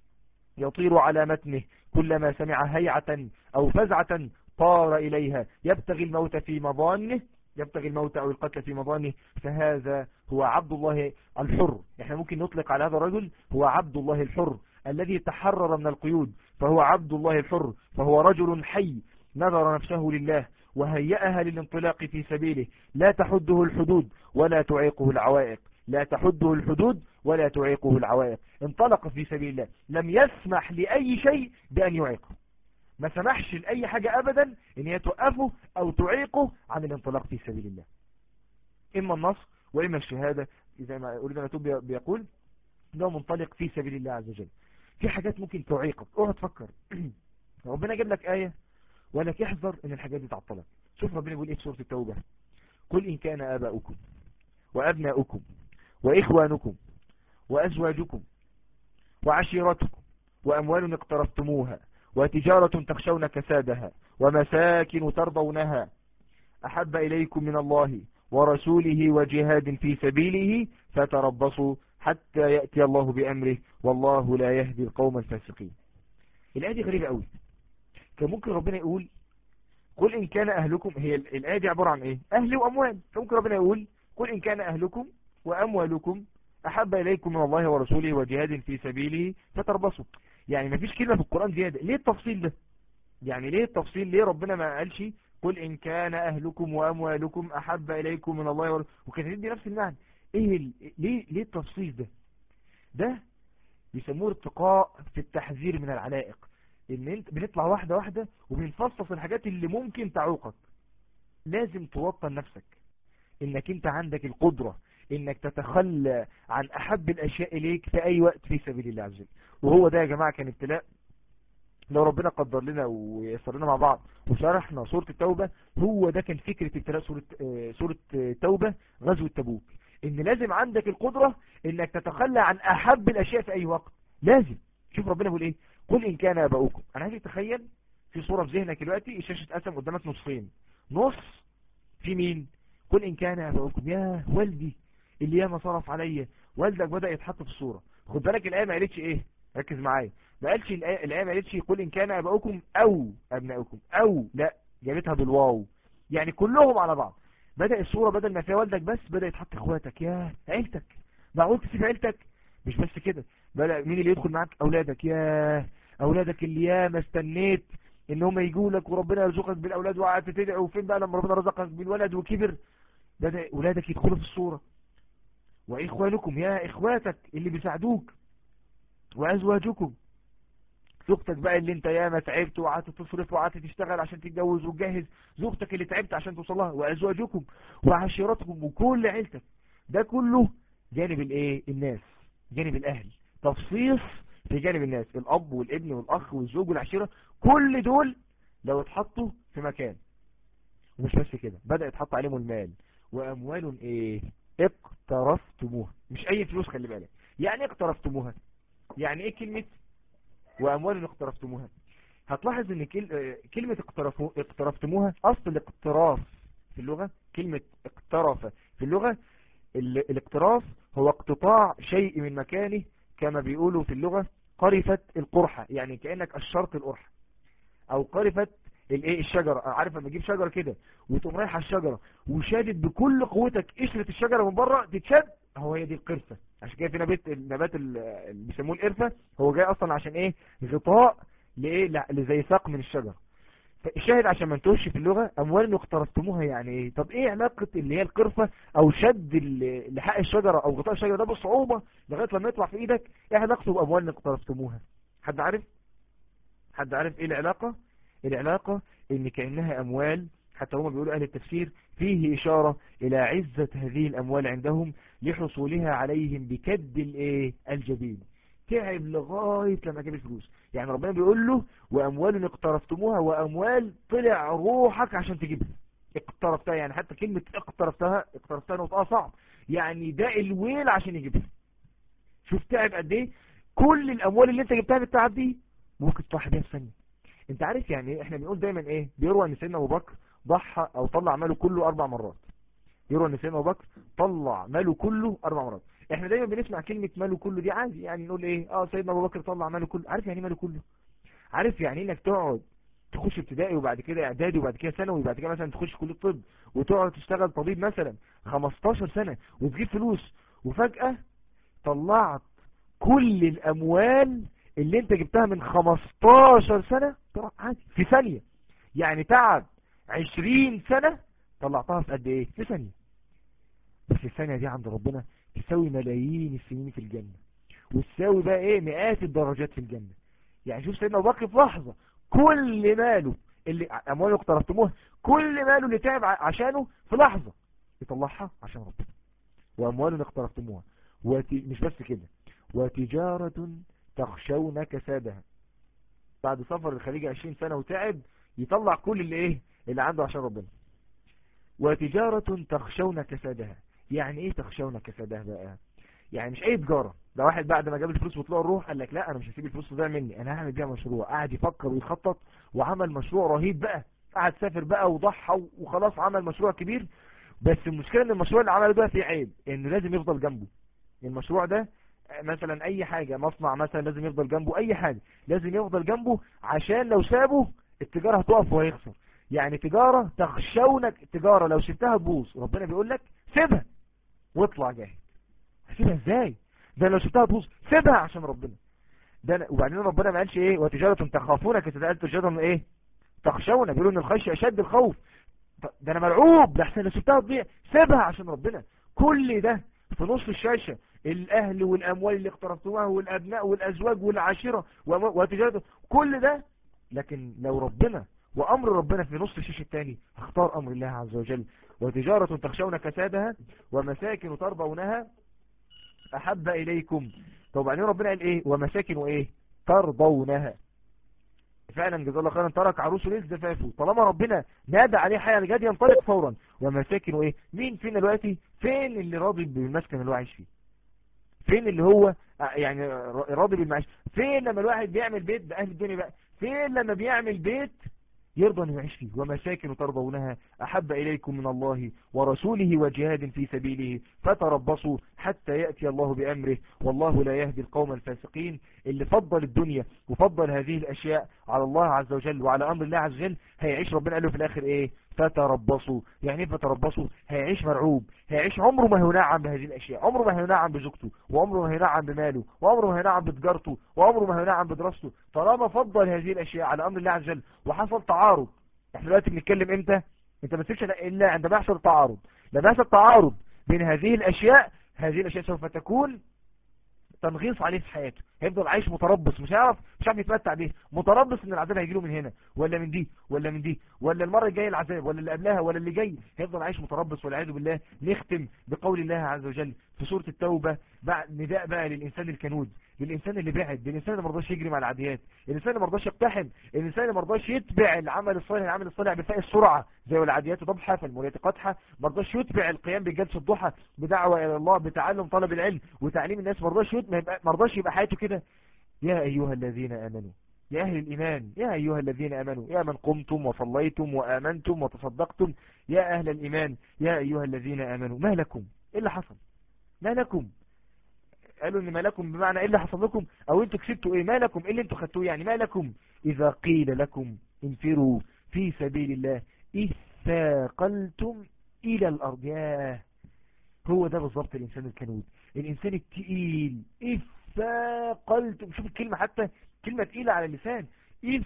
S1: يطير على متنه، كلما سمع هيعة أو فزعة طار إليها يبتغي الموت في مظنه، يبتغي الموت أو القتل في مظنه. فهذا هو عبد الله الحر. احنا ممكن نطلق على هذا الرجل هو عبد الله الحر الذي تحرر من القيود، فهو عبد الله الحر، فهو رجل حي نذر نفسه لله وهيئها للانطلاق في سبيله، لا تحده الحدود ولا تعيقه العوائق، لا تحده الحدود ولا تعيقه العوائق. انطلق في سبيل الله، لم يسمح لأي شيء بأن يعيقه، ما سمحش لأي حاجة أبدا إن هي توقفه أو تعيقه عن الانطلاق في سبيل الله، إما النصر وإما الشهادة. إذا ما أريد أن أتوب بيقول إنه منطلق في سبيل الله عز وجل. في حاجات ممكن تعيقك، اوعى تفكر ربنا جاب لك آية ولك احذر إن الحاجات دي تعطلك. شوف ربنا بيقول إيه في سورة التوبة: قل إن كان آباؤكم وأبناؤكم وإخوانكم وأزواجكم وعشيرتكم وأموال اقترفتموها وتجارة تخشون كسادها ومساكن ترضونها أحب إليكم من الله ورسوله وجهاد في سبيله فتربصوا حتى يأتي الله بأمره والله لا يهدي القوم الفاسقين. الآية دي غريبة قوي. كان ممكن ربنا يقول قل إن كان أهلكم، هي الآية دي عبارة عن إيه؟ أهل وأموال. فممكن ربنا يقول قل إن كان أهلكم وأموالكم أحب إليكم من الله ورسوله وجهاد في سبيله فتربصوا. يعني مفيش كلمة في القرآن زيادة. ليه التفصيل ده؟ يعني ليه التفصيل؟ ليه ربنا ما قالش قل إن كان أهلكم وأموالكم أحب إليكم من الله ورسوله وكانت تدي نفس المعنى؟ إيه ال... ليه ليه التفصيل ده؟ ده بيسموه ارتقاء في التحذير من العلائق، ان انت بنطلع واحدة واحدة وبنفصص الحاجات اللي ممكن تعوقك. لازم توطن نفسك انك انت عندك القدرة انك تتخلى عن احب الاشياء اليك في اي وقت في سبيل الله عز وجل. وهو ده يا جماعة كان ابتلاء. لو ربنا قدر لنا ويسر لنا مع بعض وشرحنا سورة التوبة، هو ده كان فكرة ابتلاء سورة سورة التوبة غزوة تبوك، ان لازم عندك القدرة انك تتخلى عن احب الاشياء في اي وقت. لازم. شوف ربنا بيقول ايه: قل ان كان اباؤكم. انا عايزك تتخيل في صورة في ذهنك دلوقتي، الشاشة اتقسم قدامك نصفين، نص في مين؟ قل ان كان اباؤكم، يا والدي اللي ياما صرف عليا، والدك بدأ يتحط في الصورة. خد بالك الآية ما قالتش ايه، ركز معايا، ما قالش الآية ما قالتش قل ان كان اباؤكم او ابناؤكم او، لا، جابتها بالواو، يعني كلهم على بعض. بدأ الصورة بدل ما فيها والدك بس بدأ يتحط اخواتك، يا عيلتك، معقول تسيب عيلتك؟ مش بس كده، بدأ مين اللي يدخل معاك؟ اولادك، يا اولادك اللي ياما استنيت ان هم يجوا لك وربنا يرزقك بالاولاد وقعدت تدعي، وفين بقى لما ربنا رزقك بالولد وكبر؟ بدأ اولادك يدخلوا في الصورة. واخوانكم، يا اخواتك اللي بيساعدوك، وازواجكم، زوجتك بقى اللي انت ياما تعبت وقعدت تصرف وقعدت تشتغل عشان تتجوز وتجهز، زوجتك اللي تعبت عشان توصل لها، وازواجكم وعشيرتكم وكل عيلتك. ده كله جانب الايه؟ الناس، جانب الاهل. تفصيص في جانب الناس، الاب والابن والاخ والزوج والعشيرة، كل دول لو اتحطوا في مكان. ومش بس كده، بدأ يتحط عليهم المال. واموال ايه؟ اقترفتموها. مش اي فلوس، خلي بالك. يعني ايه اقترفتموها؟ يعني ايه كلمة واموال اقترفتموها؟ هتلاحظ ان كلمة اقترفتموها اصل الاقتراف في اللغة، كلمة اقترف في اللغة، الاقتراف هو اقتطاع شيء من مكانه، كما بيقولوا في اللغة قرفت القرحة، يعني كأنك قشرت القرحة، او قرفت الايه الشجرة. عارف لما تجيب شجرة كده وتقوم رايح على الشجرة وشادد بكل قوتك قشرة الشجرة من بره تتشد، هو هي دي القرفة. عشان كده في نبات النبات اللي بيسموه القرفة هو جاي اصلا عشان ايه؟ غطاء لايه؟ لزي ساق من الشجرة. فالشاهد عشان ما نتوهش في اللغة، اموال اقترفتموها يعني ايه؟ طب ايه علاقة اللي هي القرفة او شد لحق الشجرة او غطاء الشجرة ده بصعوبة لغاية لما يطلع في ايدك؟ ايه علاقته باموال اقترفتموها؟ حد عارف؟ حد عارف ايه العلاقة؟ العلاقة ان كأنها اموال، حتى هم بيقولوا اهل التفسير فيه اشارة الى عزة هذه الاموال عندهم لحصولها عليهم بكد الايه؟ الجبين. تعب لغاية لما جاب الفلوس. يعني ربنا بيقول له واموال اقترفتموها، واموال طلع روحك عشان تجيبها. اقترفتها يعني حتى كلمة اقترفتها اقترفتها نقطة صعب، يعني ده الويل عشان يجيبها. شوف تعب قد ايه. كل الاموال اللي انت جبتها بالتعب دي ممكن تضحي بيها في ثانية. انت عارف يعني ايه؟ احنا بنقول دايما ايه؟ بيروى ان سيدنا ابو بكر ضحى او طلع ماله كله اربع مرات. بيروى ان سيدنا ابو بكر طلع ماله كله اربع مرات. احنا دايما بنسمع كلمة ماله كله دي عادي، يعني نقول ايه؟ اه سيدنا ابو بكر طلع ماله كله. عارف يعني ايه ماله كله؟ عارف يعني انك تقعد تخش ابتدائي وبعد كده اعدادي وبعد كده ثانوي وبعد كده مثلا تخش كلية طب وتقعد تشتغل طبيب مثلا خمستاشر سنة وتجيب فلوس، وفجأة طلعت كل الاموال اللي انت جبتها من خمستاشر سنة طلع عادي في ثانية. يعني تعب عشرين سنة طلعتها في قد ايه؟ في ثانية. بس الثانية دي عند ربنا تساوي ملايين السنين في الجنة، وتساوي بقى ايه؟ مئات الدرجات في الجنة. يعني شوف سيدنا ابو بكر في لحظة كل ماله اللي امواله اقترفتموها، كل ماله اللي تعب عشانه في لحظة يطلعها عشان ربنا. وامواله اقترفتموها وتي... مش بس كده، وتجارة تخشون كسادها. بعد سفر الخليج عشرين سنة وتعب يطلع كل اللي ايه؟ اللي عنده عشان ربنا. وتجارة تخشون كسادها. يعني ايه تخشون كسادها بقى؟ يعني مش اي تجارة. ده واحد بعد ما جاب الفلوس وطلع الروح قال لك لا انا مش هسيب الفلوس تضيع مني، انا هعمل بيها مشروع. قاعد يفكر ويخطط وعمل مشروع رهيب بقى، قاعد سافر بقى وضحى وخلاص عمل مشروع كبير. بس المشكلة ان المشروع اللي عمله ده فيه عيب، انه لازم يفضل جنبه. المشروع ده مثلا اي حاجة، مصنع مثلا لازم يفضل جنبه، اي حاجة لازم يفضل جنبه عشان لو سابه التجارة هتقف وهيخسر. يعني تجارة تخشونك، تجارة لو سبتها تبوظ. ربنا بيقول لك سيبها واطلع جاهد. هسيبها ازاي؟ ده لو سبتها تبوظ، سيبها عشان ربنا. ده وبعدين ربنا ما قالش ايه؟ وتجارة تخافون كسادها، تجارة ايه؟ تخشون. بيقولوا ان الخشية اشد الخوف. ده انا مرعوب، ده احسن لو سبتها تضيع. سيبها عشان ربنا. كل ده في نص الشاشة، الاهل والاموال اللي اقترفتموها والابناء والازواج والعشيرة وتجارة، كل ده. لكن لو ربنا وامر ربنا في نص الشاشة الثاني، اختار امر الله عز وجل. وتجارة تخشون كسادها ومساكن ترضونها احب اليكم. طب بعدين ربنا قال ايه؟ ومساكن وايه؟ ترضونها. فعلا جزاه الله خيرا، ترك عروسه ليه زفافه. طالما ربنا نادى عليه حياة الجاد ينطلق فورا. ومساكن وايه؟ مين فينا دلوقتي فين اللي راضي بالمسكن اللي هو عايش فيه؟ فين اللي هو يعني راضي بالمعيش؟ فين لما الواحد بيعمل بيت بأهل الدنيا بقى؟ فين لما بيعمل بيت يرضى انه يعيش فيه؟ ومساكن ترضونها احب اليكم من الله ورسوله وجهاد في سبيله فتربصوا حتى يأتي الله بأمره والله لا يهدي القوم الفاسقين. اللي فضل الدنيا وفضل هذه الاشياء على الله عز وجل وعلى امر الله عز وجل هيعيش. ربنا قال له في الاخر ايه؟ فتربصوا. يعني ايه فتربصوا؟ هيعيش مرعوب، هيعيش عمره ما هينعم بهذه الاشياء، عمره ما هينعم بزوجته، وعمره ما هينعم بماله، وعمره ما هينعم بتجارته، وعمره ما هينعم بدراسته، طالما فضل هذه الاشياء على امر الله عز وجل وحصل تعارض. احنا دلوقتي بنتكلم امتى؟ انت ما تسيبش الا عندما يحصل تعارض. لما يحصل تعارض بين هذه الاشياء، هذه الاشياء سوف تكون تنغيص عليه في حياته، هيفضل عايش متربص، مش هيعرف مش عارف يتمتع بيه، متربص ان العذاب هيجيله من هنا ولا من دي ولا من دي، ولا المره الجايه العذاب، ولا اللي قبلها، ولا اللي جاي، هيفضل عايش متربص والعياذ بالله. نختم بقول الله عز وجل في سوره التوبه، بعد نداء بقى للانسان الكنود، للانسان اللي بعد، للانسان اللي ما رضاش يجري مع العاديات، الانسان اللي ما رضاش يقتحم، الانسان اللي ما رضاش يتبع العمل الصالح، العمل الصالح بفاء السرعه زي العاديات ضبحه فالموريات قدحه، ما رضاش يتبع القيام بجلسه الضحى بدعوه الى الله، بتعلم طلب العلم وتعليم الناس، ما رضاش يتبع، ما رضاش يبقى حياته كده. يا ايها الذين امنوا، يا اهل الايمان، يا ايها الذين امنوا، يا من قمتم وصليتم وامنتم وتصدقتم، يا اهل الايمان، يا ايها الذين امنوا، ما لكم؟ ايه اللي حصل؟ ما لكم؟ قالوا ان ما لكم بمعنى ايه اللي حصل لكم، او انتوا كسبتوا ايه؟ ما لكم؟ ايه اللي انتوا خدتوه يعني؟ ما لكم اذا قيل لكم انفروا في سبيل الله اذ ثاقلتم الى الارض. ياه، هو ده بالظبط الانسان الكنود، الانسان التقيل. اذ ثاقلتم، شوف الكلمة، حتى كلمة تقيلة على اللسان، اذ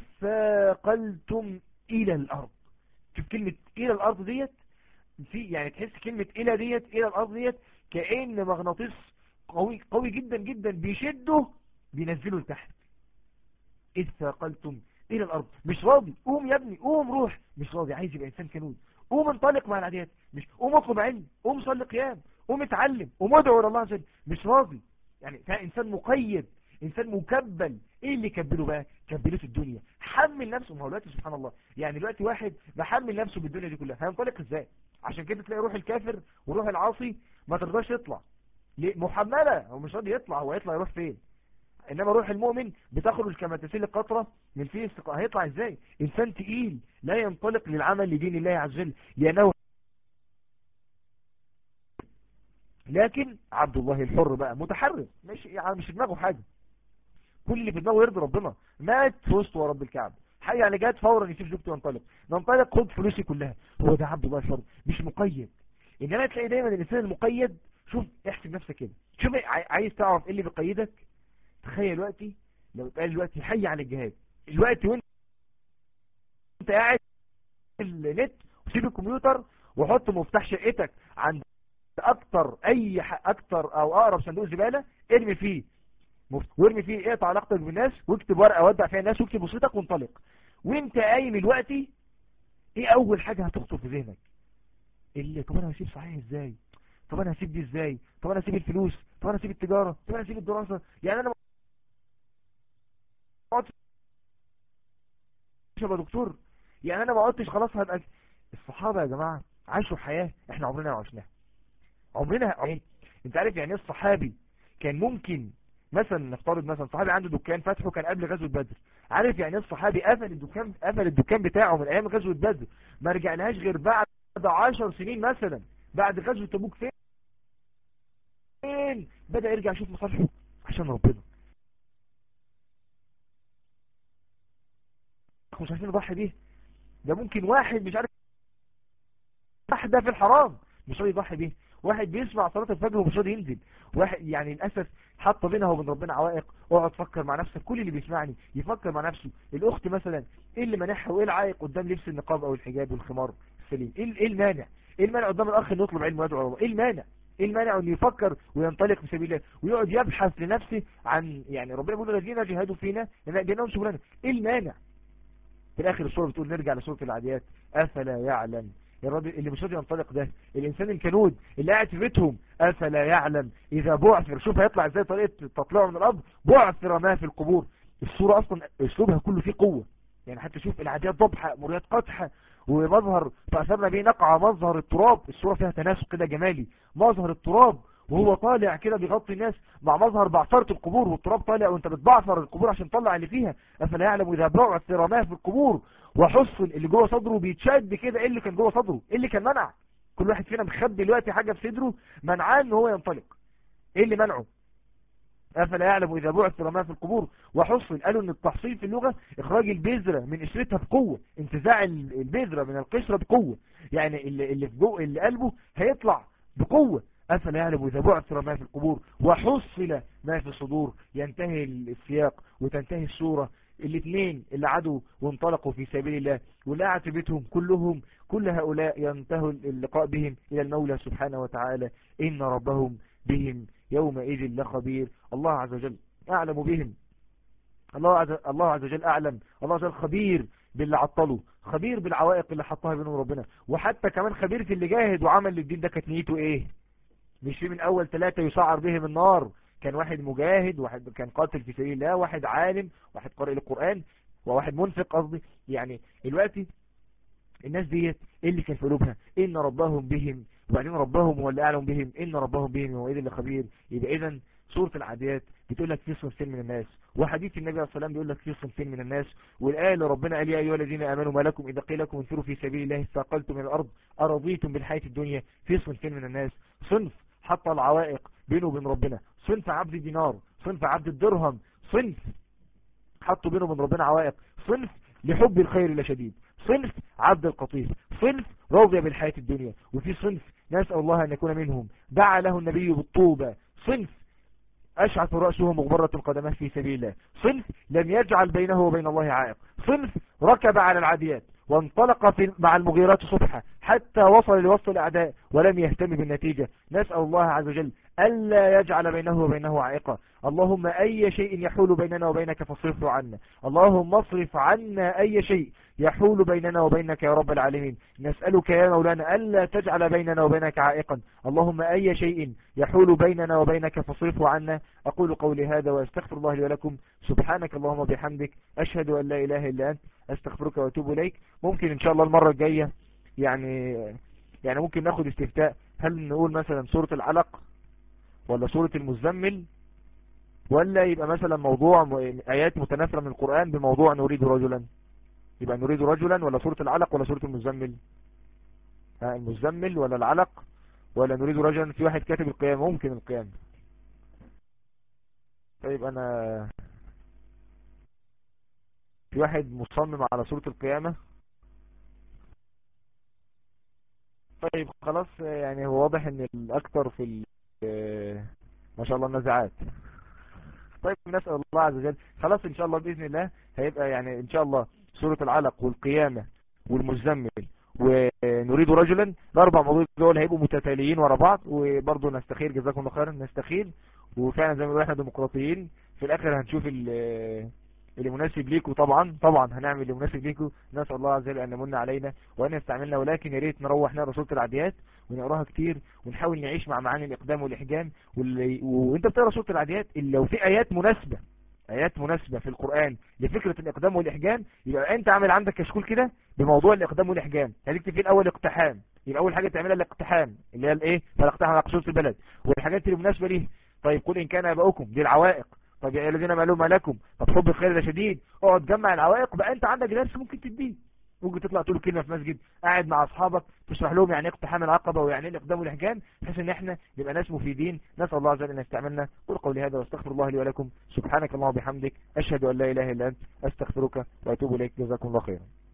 S1: ثاقلتم الى الارض. شوف كلمة الى الارض ديت، في يعني تحس كلمة الى ديت، الى الارض ديت كأن مغناطيس قوي قوي جدا جدا بيشده بينزله لتحت. إذ ثاقلتم إلى الأرض، مش راضي، قوم يا ابني، قوم روح، مش راضي، عايز يبقى إنسان كنود، قوم انطلق مع العاديات، مش قوم اطلب علم، قوم صلي قيام، قوم اتعلم، قوم ادعو الى الله عز وجل، مش راضي. يعني إنسان مقيد، إنسان مكبل. إيه اللي كبله بقى؟ كبله في الدنيا، حمل نفسه. ما هو دلوقتي سبحان الله، يعني دلوقتي واحد محمل نفسه بالدنيا دي كلها، هينطلق ازاي؟ عشان كده تلاقي روح الكافر وروح العاصي ما ترضاش يطلع، ليه؟ محملة، هو مش راضي يطلع، هو يطلع يروح فين؟ انما روح المؤمن بتخرج كما تسيل القطرة من فيه استقاء. هيطلع ازاي؟ انسان تقيل لا ينطلق للعمل لدين الله عز وجل، لانه لكن عبد الله الحر بقى متحرر، مش يعني مش في دماغه حاجة، كل اللي في دماغه يرضي ربنا. مات في وسط ورب الكعبة، حي يعني جات فورا يسيب زوجته وينطلق، ننطلق خد فلوسي كلها. هو ده عبد الله الحر، مش مقيد. انما تلاقي دايما الانسان المقيد، شوف احسب نفسك كده، شوف عايز تعرف ايه اللي بيقيدك. تخيل دلوقتي لو اتقال دلوقتي حي على الجهاد، دلوقتي وانت قاعد النت وسيب الكمبيوتر وحط مفتاح شقتك عند اكتر اي اكتر او اقرب صندوق زبالة، ارمي فيه وارمي فيه اقطع علاقتك بالناس، واكتب ورقة ودع فيها الناس، واكتب وصيتك وانطلق. وانت قايم دلوقتي، ايه اول حاجة هتخطر في ذهنك؟ اللي طب انا هسيب صحيح ازاي؟ طب انا هسيب دي ازاي؟ طب انا هسيب الفلوس؟ طب انا هسيب التجارة؟ طب انا هسيب الدراسة؟ يعني انا ما قعدتش ابقى دكتور، يعني انا ما قعدتش خلاص هبقى. الصحابة يا جماعة عاشوا حياة احنا عمرنا ما عشناها، عمرنا يعني. انت عارف يعني ايه الصحابي كان ممكن مثلا نفترض مثلا صحابي عنده دكان فتحه كان قبل غزوة بدر، عارف يعني ايه الصحابي قفل الدكان قفل الدكان بتاعه من ايام غزوة بدر، ما رجعلهاش غير بعد عشر سنين مثلا بعد غزوة تبوك، فين بدأ يرجع يشوف مصالحه عشان ربنا. مش عارفين نضحي بيه، ده ممكن واحد مش عارف واحدة في الحرام مش راضي يضحي بيه، واحد بيسمع صلاة الفجر ومش راضي ينزل، واحد يعني للأسف حط بينها وبين ربنا عوائق. اقعد فكر مع نفسك، كل اللي بيسمعني يفكر مع نفسه، الاخت مثلا ايه اللي منعها وايه العائق قدام لبس النقاب او الحجاب والخمار السليم؟ ايه ايه المانع؟ ايه المانع قدام الاخ انه يطلب علم ويدعو الله؟ ايه المانع؟ ايه المانع انه يفكر وينطلق في سبيل الله ويقعد يبحث لنفسه عن، يعني ربنا بيقول الذين جاهدوا فينا لنهدينهم سبلنا. ايه المانع؟ في الاخر السوره بتقول، نرجع لسوره العاديات، افلا يعلم، الراجل اللي مش راضي ينطلق ده الانسان الكنود اللي قاعد في بيتهم، افلا يعلم اذا بعثر، شوف هيطلع ازاي طريقه تطلعه من الارض، بعثر ما في القبور. السوره اصلا اسلوبها كله فيه قوه، يعني حتى شوف العاديات ضبحه، مريات قدحه، ومظهر فاثرنا به نقع مظهر التراب. السوره فيها تناسق كده جمالي، مظهر التراب وهو طالع كده بيغطي الناس مع مظهر بعثرة القبور، والتراب طالع وانت بتبعثر القبور عشان تطلع اللي فيها. افلا يعلم اذا بعثر ما في القبور وحصن اللي جوه صدره بيتشد كده. ايه اللي كان جوه صدره؟ ايه اللي كان منع؟ كل واحد فينا مخبي دلوقتي حاجه في صدره منعاه ان هو ينطلق. ايه اللي منعه؟ أفلا يعلم إذا بعثر ما في القبور وحصل. قالوا ان التحصيل في اللغة اخراج البذرة من قشرتها بقوة، انتزاع البذرة من القشرة بقوة، يعني اللي, اللي في جو اللي قلبه هيطلع بقوة. أفلا يعلم إذا بعثر ما في القبور وحصل ما في الصدور. ينتهي السياق وتنتهي السورة. الاثنين اللي عادوا وانطلقوا في سبيل الله واللي قعدوا في بيتهم كلهم، كل هؤلاء ينتهوا اللقاء بهم إلى المولى سبحانه وتعالى. إن ربهم بهم يومئذ لخبير. الله عز وجل أعلم بهم. الله عز, الله عز وجل أعلم. الله عز وجل خبير باللي عطله، خبير بالعوائق اللي حطها بينهم ربنا، وحتى كمان خبير في اللي جاهد وعمل للدين ده كانت نيته ايه. مش في من اول ثلاثة يسعر بهم النار، كان واحد مجاهد، واحد كان قاتل في سبيل الله، واحد عالم، واحد قارئ القرآن، وواحد منفق قصدي. يعني دلوقتي الناس ديت ايه اللي كان في قلوبها؟ ان ربهم بهم، وبعدين ربهم هو اللي اعلم بهم. ان ربهم بهم هو اللي خبير. يبقى اذا سورة العاديات بتقول لك في صنفين من الناس، وحديث النبي عليه الصلاة والسلام بيقول لك في صنفين من الناس، والآية اللي ربنا قال يا ايها الذين امنوا ما لكم اذا قيل لكم انفروا في سبيل الله استثقلتم من الارض ارضيتم بالحياة الدنيا. في صنفين من الناس، صنف حط العوائق بينه وبين ربنا، صنف عبد الدينار، صنف عبد الدرهم، صنف حطوا بينه وبين ربنا عوائق، صنف لحب الخير لشديد، صنف عبد القطيف، صنف راضي بالحياة الدنيا. وفي صنف نسأل الله أن يكون منهم دعا له النبي بالطوبة، صنف أشعث رأسه مغبرة قدمه في سبيل الله، صنف لم يجعل بينه وبين الله عائق، صنف ركب على العاديات وانطلق في مع المغيرات صبحا حتى وصل لوسط الأعداء ولم يهتم بالنتيجة. نسأل الله عز وجل ألا يجعل بينه وبينه عائقا. اللهم أي شيء يحول بيننا وبينك فاصرفه عنا. اللهم اصرف عنا أي شيء يحول بيننا وبينك يا رب العالمين. نسألك يا مولانا ألا تجعل بيننا وبينك عائقا. اللهم أي شيء يحول بيننا وبينك فاصرفه عنا. أقول قولي هذا وأستغفر الله لي ولكم. سبحانك اللهم وبحمدك أشهد أن لا إله إلا أنت أستغفرك وأتوب إليك. ممكن إن شاء الله المرة الجاية يعني يعني ممكن ناخد استفتاء، هل نقول مثلا سورة العلق ولا سورة المزمل، ولا يبقى مثلا موضوع آيات متناثرة من القرآن بموضوع نريد رجلا. يبقى نريد رجلا ولا سورة العلق ولا سورة المزمل؟ ها المزمل ولا العلق ولا نريد رجلا؟ في واحد كاتب القيامة، ممكن القيامة. طيب انا في واحد مصمم على سورة القيامة. طيب خلاص، يعني هو واضح ان الاكثر في ما شاء الله النزعات. طيب نسأل الله عز وجل خلاص ان شاء الله بإذن الله هيبقى يعني ان شاء الله سورة العلق والقيامة والمزمل ونريد رجلا، الاربع موضوع دول هيبقوا متتاليين ورا بعض. وبرضه نستخير جزاكم الله خيرا، نستخير وفعلا زي ما بنقول احنا ديمقراطيين في الاخر هنشوف اللي مناسب ليكم. طبعا طبعا هنعمل اللي مناسب ليكم. نسأل الله عز وجل ان يمن علينا وان يستعملنا، ولكن يا ريت نروح نقرا سورة العاديات ونقراها كتير ونحاول نعيش مع معاني الاقدام والاحجام. واللي وانت بتقرا سورة العاديات اللي لو في ايات مناسبة ايات مناسبة في القرآن لفكرة الاقدام والاحجام، يبقى انت عامل عندك كشكول كده بموضوع الاقدام والاحجام. هتكتب فيه الاول اقتحام، يبقى اول حاجة تعملها الاقتحام اللي هي الايه، فالاقتحام على قصور البلد والحاجات اللي مناسبة ليه. طيب قل ان كان اباؤكم، دي العوائق. طب يا الذين مالوا ما لكم، طب حب الخير ده شديد، اقعد جمع العوائق. بقى انت عندك درس ممكن تديه، ممكن تطلع تقول كلمة في مسجد قاعد مع اصحابك تشرح لهم يعني ايه اقتحام العقبة ويعني ايه الاقدام والاحجام، بحيث ان احنا نبقى ناس مفيدين. نسأل الله عز وجل ان يستعملنا. قل قولي هذا واستغفر الله لي ولكم. سبحانك اللهم وبحمدك اشهد ان لا اله الا انت استغفرك واتوب اليك. جزاكم الله خيرا.